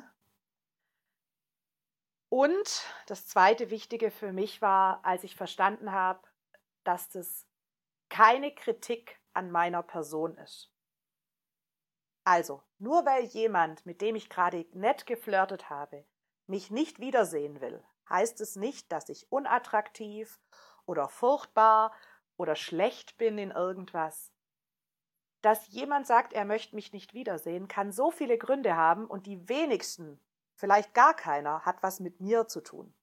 Und das zweite Wichtige für mich war, als ich verstanden habe, dass das keine Kritik an meiner Person ist. Also, nur weil jemand, mit dem ich gerade nett geflirtet habe, mich nicht wiedersehen will, heißt es nicht, dass ich unattraktiv oder furchtbar oder schlecht bin in irgendwas. Dass jemand sagt, er möchte mich nicht wiedersehen, kann so viele Gründe haben und die wenigsten, vielleicht gar keiner, hat was mit mir zu tun.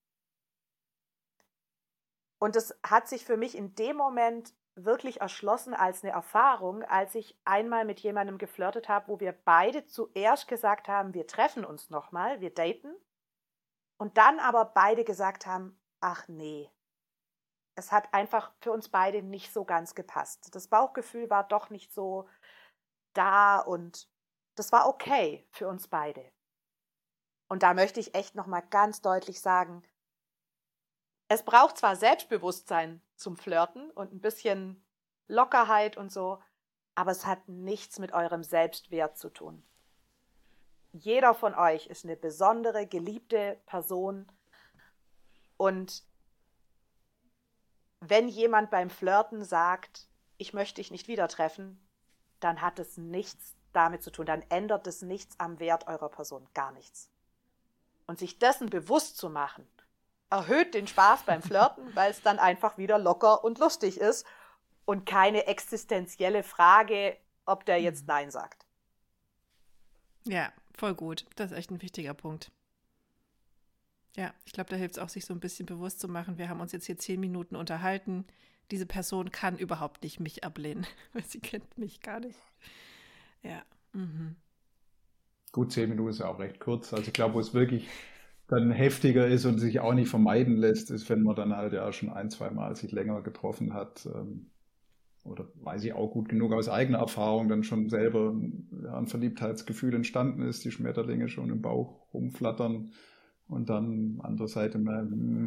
Und das hat sich für mich in dem Moment wirklich erschlossen als eine Erfahrung, als ich einmal mit jemandem geflirtet habe, wo wir beide zuerst gesagt haben, wir treffen uns nochmal, wir daten, und dann aber beide gesagt haben, ach nee, es hat einfach für uns beide nicht so ganz gepasst. Das Bauchgefühl war doch nicht so da und das war okay für uns beide. Und da möchte ich echt nochmal ganz deutlich sagen, es braucht zwar Selbstbewusstsein zum Flirten und ein bisschen Lockerheit und so, aber es hat nichts mit eurem Selbstwert zu tun. Jeder von euch ist eine besondere, geliebte Person und wenn jemand beim Flirten sagt, ich möchte dich nicht wieder treffen, dann hat es nichts damit zu tun, dann ändert es nichts am Wert eurer Person, gar nichts. Und sich dessen bewusst zu machen, erhöht den Spaß beim Flirten, weil es dann einfach wieder locker und lustig ist und keine existenzielle Frage, ob der jetzt Nein sagt. Ja, voll gut. Das ist echt ein wichtiger Punkt. Ja, ich glaube, da hilft es auch, sich so ein bisschen bewusst zu machen. Wir haben uns jetzt hier 10 Minuten unterhalten. Diese Person kann überhaupt nicht mich ablehnen, weil sie kennt mich gar nicht. Ja. Mhm. Gut, 10 Minuten ist ja auch recht kurz. Also ich glaube, wo es wirklich dann heftiger ist und sich auch nicht vermeiden lässt, ist, wenn man dann halt ja schon 1-2 Mal sich länger getroffen hat. Oder weiß ich auch gut genug aus eigener Erfahrung, dann schon selber ein Verliebtheitsgefühl entstanden ist, die Schmetterlinge schon im Bauch rumflattern und dann andere Seite mehr.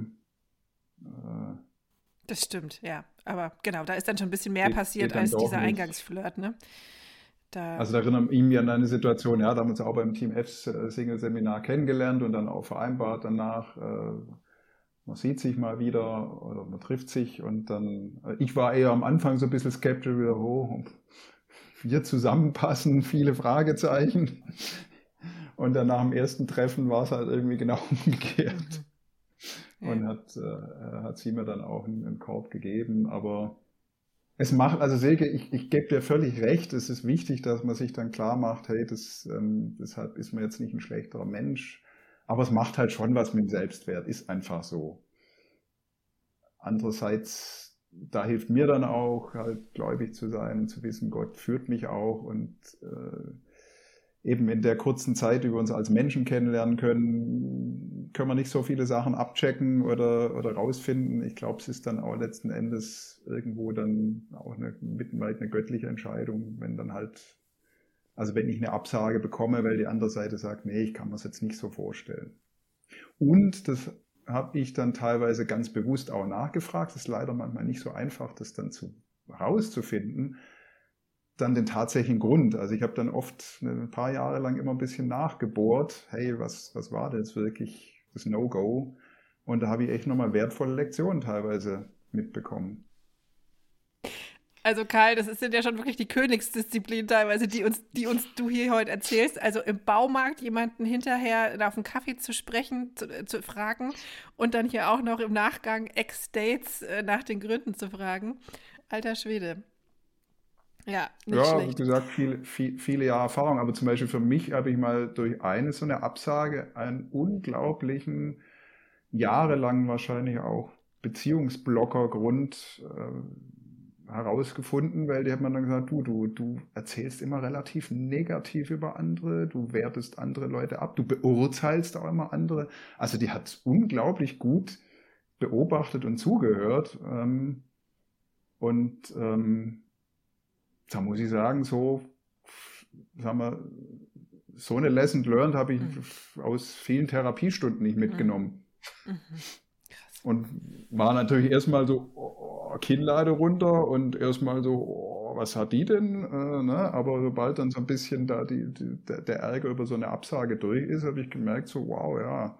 Das stimmt, ja. Aber genau, da ist dann schon ein bisschen mehr passiert geht dann als doch dieser nicht. Eingangsflirt, ne? Also da erinnere ich mich an eine Situation, ja, da haben wir uns auch beim Team F Single-Seminar kennengelernt und dann auch vereinbart danach, man sieht sich mal wieder oder man trifft sich und dann, ich war eher am Anfang so ein bisschen skeptisch, wieder, wir zusammenpassen, viele Fragezeichen. Und dann nach dem ersten Treffen war es halt irgendwie genau umgekehrt. Ja. Und hat sie mir dann auch einen Korb gegeben, aber es macht, also Silke, ich gebe dir völlig recht, es ist wichtig, dass man sich dann klar macht, hey, deshalb ist man jetzt nicht ein schlechterer Mensch, aber es macht halt schon was mit dem Selbstwert, ist einfach so. Andererseits, da hilft mir dann auch, halt gläubig zu sein und zu wissen, Gott führt mich auch und eben in der kurzen Zeit, die wir uns als Menschen kennenlernen können wir nicht so viele Sachen abchecken oder rausfinden. Ich glaube, es ist dann auch letzten Endes irgendwo dann auch mittenweit eine göttliche Entscheidung, wenn dann halt, also wenn ich eine Absage bekomme, weil die andere Seite sagt, nee, ich kann mir das jetzt nicht so vorstellen. Und das habe ich dann teilweise ganz bewusst auch nachgefragt. Es ist leider manchmal nicht so einfach, das dann herauszufinden, dann den tatsächlichen Grund. Also ich habe dann oft ein paar Jahre lang immer ein bisschen nachgebohrt, hey, was war denn jetzt wirklich das No-Go? Und da habe ich echt nochmal wertvolle Lektionen teilweise mitbekommen. Also Karl, das sind ja schon wirklich die Königsdisziplinen teilweise, die uns du hier heute erzählst. Also im Baumarkt jemanden hinterher auf einen Kaffee zu sprechen, zu fragen und dann hier auch noch im Nachgang Ex-Dates nach den Gründen zu fragen. Alter Schwede. Ja, nicht Ja, wie schlecht. gesagt, viele Jahre Erfahrung. Aber zum Beispiel für mich habe ich mal durch so eine Absage einen unglaublichen, jahrelang wahrscheinlich auch Beziehungsblockergrund herausgefunden, weil die hat man dann gesagt, du erzählst immer relativ negativ über andere, du wertest andere Leute ab, du beurteilst auch immer andere. Also die hat unglaublich gut beobachtet und zugehört. Da muss ich sagen, so eine Lesson learned habe ich aus vielen Therapiestunden nicht mitgenommen. Krass. Und war natürlich erstmal so Kinnlade runter und erstmal so, was hat die denn? Ne? Aber sobald dann so ein bisschen da der Ärger über so eine Absage durch ist, habe ich gemerkt, so wow, ja,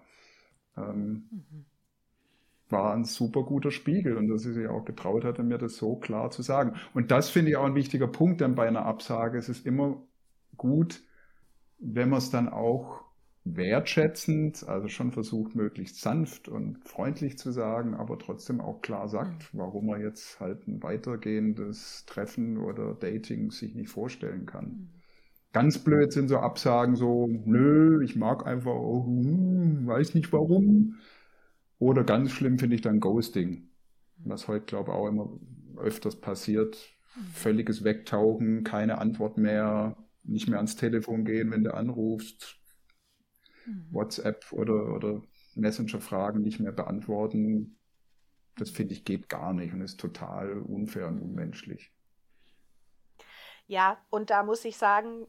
war ein super guter Spiegel und dass sie sich auch getraut hatte, mir das so klar zu sagen. Und das finde ich auch ein wichtiger Punkt dann bei einer Absage. Es ist immer gut, wenn man es dann auch wertschätzend, also schon versucht, möglichst sanft und freundlich zu sagen, aber trotzdem auch klar sagt, warum man jetzt halt ein weitergehendes Treffen oder Dating sich nicht vorstellen kann. Ganz blöd sind so Absagen so, nö, ich mag einfach, weiß nicht warum. Oder ganz schlimm finde ich dann Ghosting, was heute, glaube ich, auch immer öfters passiert. Völliges Wegtauchen, keine Antwort mehr, nicht mehr ans Telefon gehen, wenn du anrufst, WhatsApp oder Messenger-Fragen nicht mehr beantworten. Das finde ich geht gar nicht und ist total unfair und unmenschlich. Ja, und da muss ich sagen,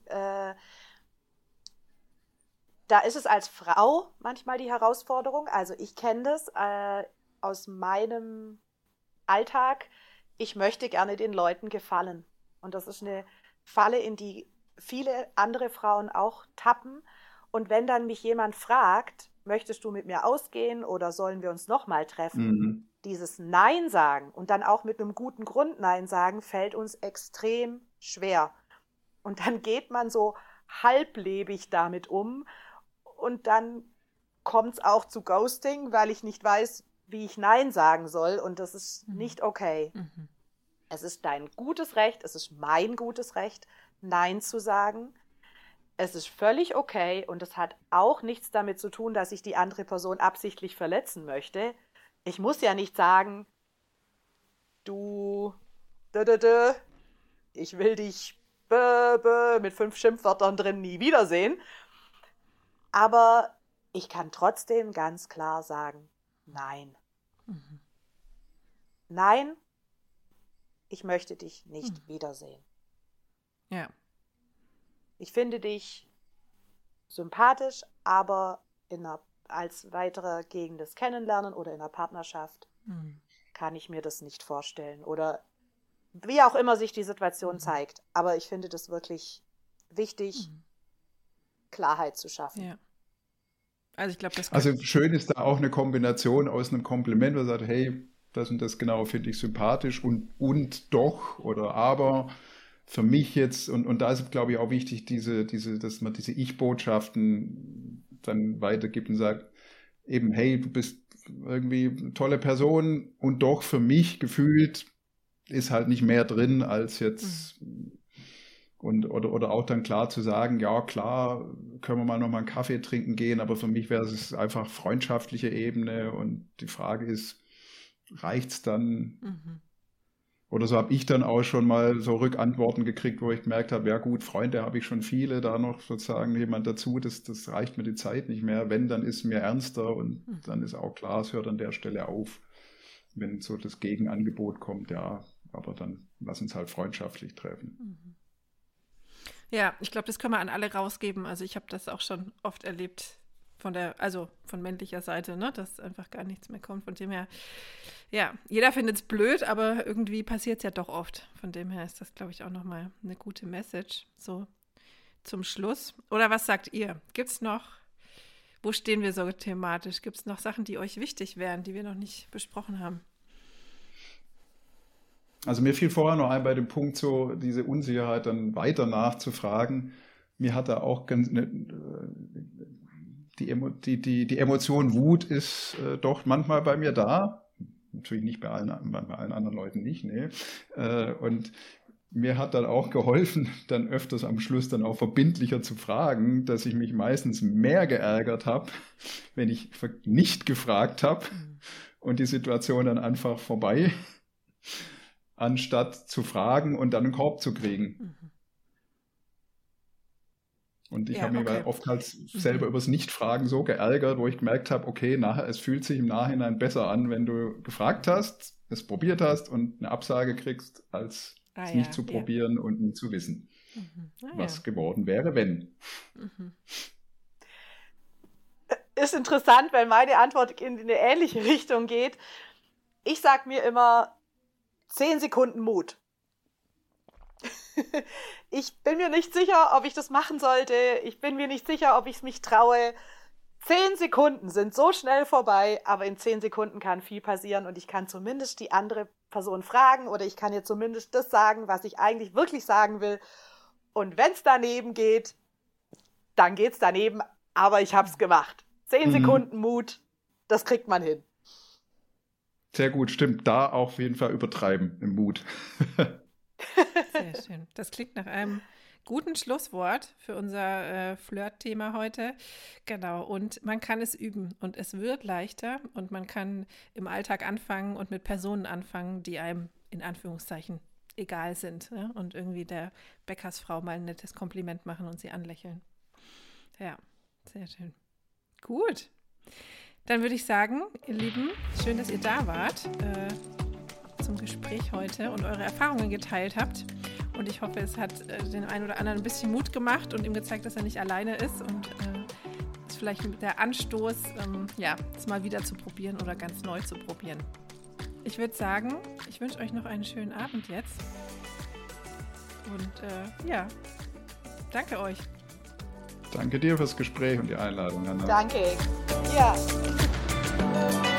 da ist es als Frau manchmal die Herausforderung. Also ich kenne das aus meinem Alltag. Ich möchte gerne den Leuten gefallen. Und das ist eine Falle, in die viele andere Frauen auch tappen. Und wenn dann mich jemand fragt, möchtest du mit mir ausgehen oder sollen wir uns nochmal treffen? Mhm. Dieses Nein sagen und dann auch mit einem guten Grund Nein sagen, fällt uns extrem schwer. Und dann geht man so halblebig damit um und dann kommt es auch zu Ghosting, weil ich nicht weiß, wie ich Nein sagen soll und das ist nicht okay. Mhm. Es ist dein gutes Recht, es ist mein gutes Recht, Nein zu sagen. Es ist völlig okay und es hat auch nichts damit zu tun, dass ich die andere Person absichtlich verletzen möchte. Ich muss ja nicht sagen, du, ich will dich mit 5 Schimpfwörtern drin nie wiedersehen. Aber ich kann trotzdem ganz klar sagen, nein. Mhm. Nein, ich möchte dich nicht wiedersehen. Ja. Ich finde dich sympathisch, aber als weiterer gegendes Kennenlernen oder in einer Partnerschaft kann ich mir das nicht vorstellen. Oder wie auch immer sich die Situation zeigt. Aber ich finde das wirklich wichtig, Klarheit zu schaffen. Ja. Also ich glaube, das Also schön ist da auch eine Kombination aus einem Kompliment, wo man sagt, hey, das und das genau finde ich sympathisch und doch oder aber für mich jetzt, und da ist, glaube ich, auch wichtig, dass man diese Ich-Botschaften dann weitergibt und sagt, eben, hey, du bist irgendwie eine tolle Person und doch für mich gefühlt ist halt nicht mehr drin als jetzt oder auch dann klar zu sagen, ja klar, können wir mal nochmal einen Kaffee trinken gehen, aber für mich wäre es einfach freundschaftliche Ebene und die Frage ist, reicht's dann? Oder so habe ich dann auch schon mal so Rückantworten gekriegt, wo ich gemerkt habe, ja gut, Freunde habe ich schon viele, da noch sozusagen jemand dazu, das reicht mir die Zeit nicht mehr. Wenn, dann ist mir ernster und dann ist auch klar, es hört an der Stelle auf, wenn so das Gegenangebot kommt, ja, aber dann lass uns halt freundschaftlich treffen. Ja, ich glaube, das können wir an alle rausgeben. Also ich habe das auch schon oft erlebt von männlicher Seite, ne, dass einfach gar nichts mehr kommt. Von dem her, ja, jeder findet es blöd, aber irgendwie passiert es ja doch oft. Von dem her ist das, glaube ich, auch nochmal eine gute Message, so zum Schluss. Oder was sagt ihr? Gibt's noch, wo stehen wir so thematisch? Gibt es noch Sachen, die euch wichtig wären, die wir noch nicht besprochen haben? Also mir fiel vorher noch ein bei dem Punkt, so diese Unsicherheit dann weiter nachzufragen. Mir hat da auch die Emotion Wut ist doch manchmal bei mir da. Natürlich nicht bei allen anderen Leuten nicht, nee. Und mir hat dann auch geholfen, dann öfters am Schluss dann auch verbindlicher zu fragen, dass ich mich meistens mehr geärgert habe, wenn ich nicht gefragt habe und die Situation dann einfach vorbei, anstatt zu fragen und dann einen Korb zu kriegen. Und ich habe mich oft halt selber übers Nicht-Fragen so geärgert, wo ich gemerkt habe, okay, es fühlt sich im Nachhinein besser an, wenn du gefragt hast, es probiert hast und eine Absage kriegst, als es nicht zu probieren und nie zu wissen, was geworden wäre, wenn. Ist interessant, weil meine Antwort in eine ähnliche Richtung geht. Ich sage mir immer 10 Sekunden Mut. Ich bin mir nicht sicher, ob ich das machen sollte. Ich bin mir nicht sicher, ob ich es mich traue. 10 Sekunden sind so schnell vorbei, aber in 10 Sekunden kann viel passieren und ich kann zumindest die andere Person fragen oder ich kann ihr zumindest das sagen, was ich eigentlich wirklich sagen will. Und wenn es daneben geht, dann geht es daneben, aber ich habe es gemacht. 10 Sekunden Mut, das kriegt man hin. Sehr gut, stimmt. Da auf jeden Fall übertreiben im Mut. Sehr schön. Das klingt nach einem guten Schlusswort für unser Flirt-Thema heute. Genau, und man kann es üben und es wird leichter und man kann im Alltag anfangen und mit Personen anfangen, die einem in Anführungszeichen egal sind, ja? Und irgendwie der Bäckersfrau mal ein nettes Kompliment machen und sie anlächeln. Ja, sehr schön. Gut. Dann würde ich sagen, ihr Lieben, schön, dass ihr da wart zum Gespräch heute und eure Erfahrungen geteilt habt. Und ich hoffe, es hat den einen oder anderen ein bisschen Mut gemacht und ihm gezeigt, dass er nicht alleine ist und ist vielleicht der Anstoß, es mal wieder zu probieren oder ganz neu zu probieren. Ich würde sagen, ich wünsche euch noch einen schönen Abend jetzt. Und danke euch. Danke dir fürs Gespräch und die Einladung, Anna. Danke. Ja.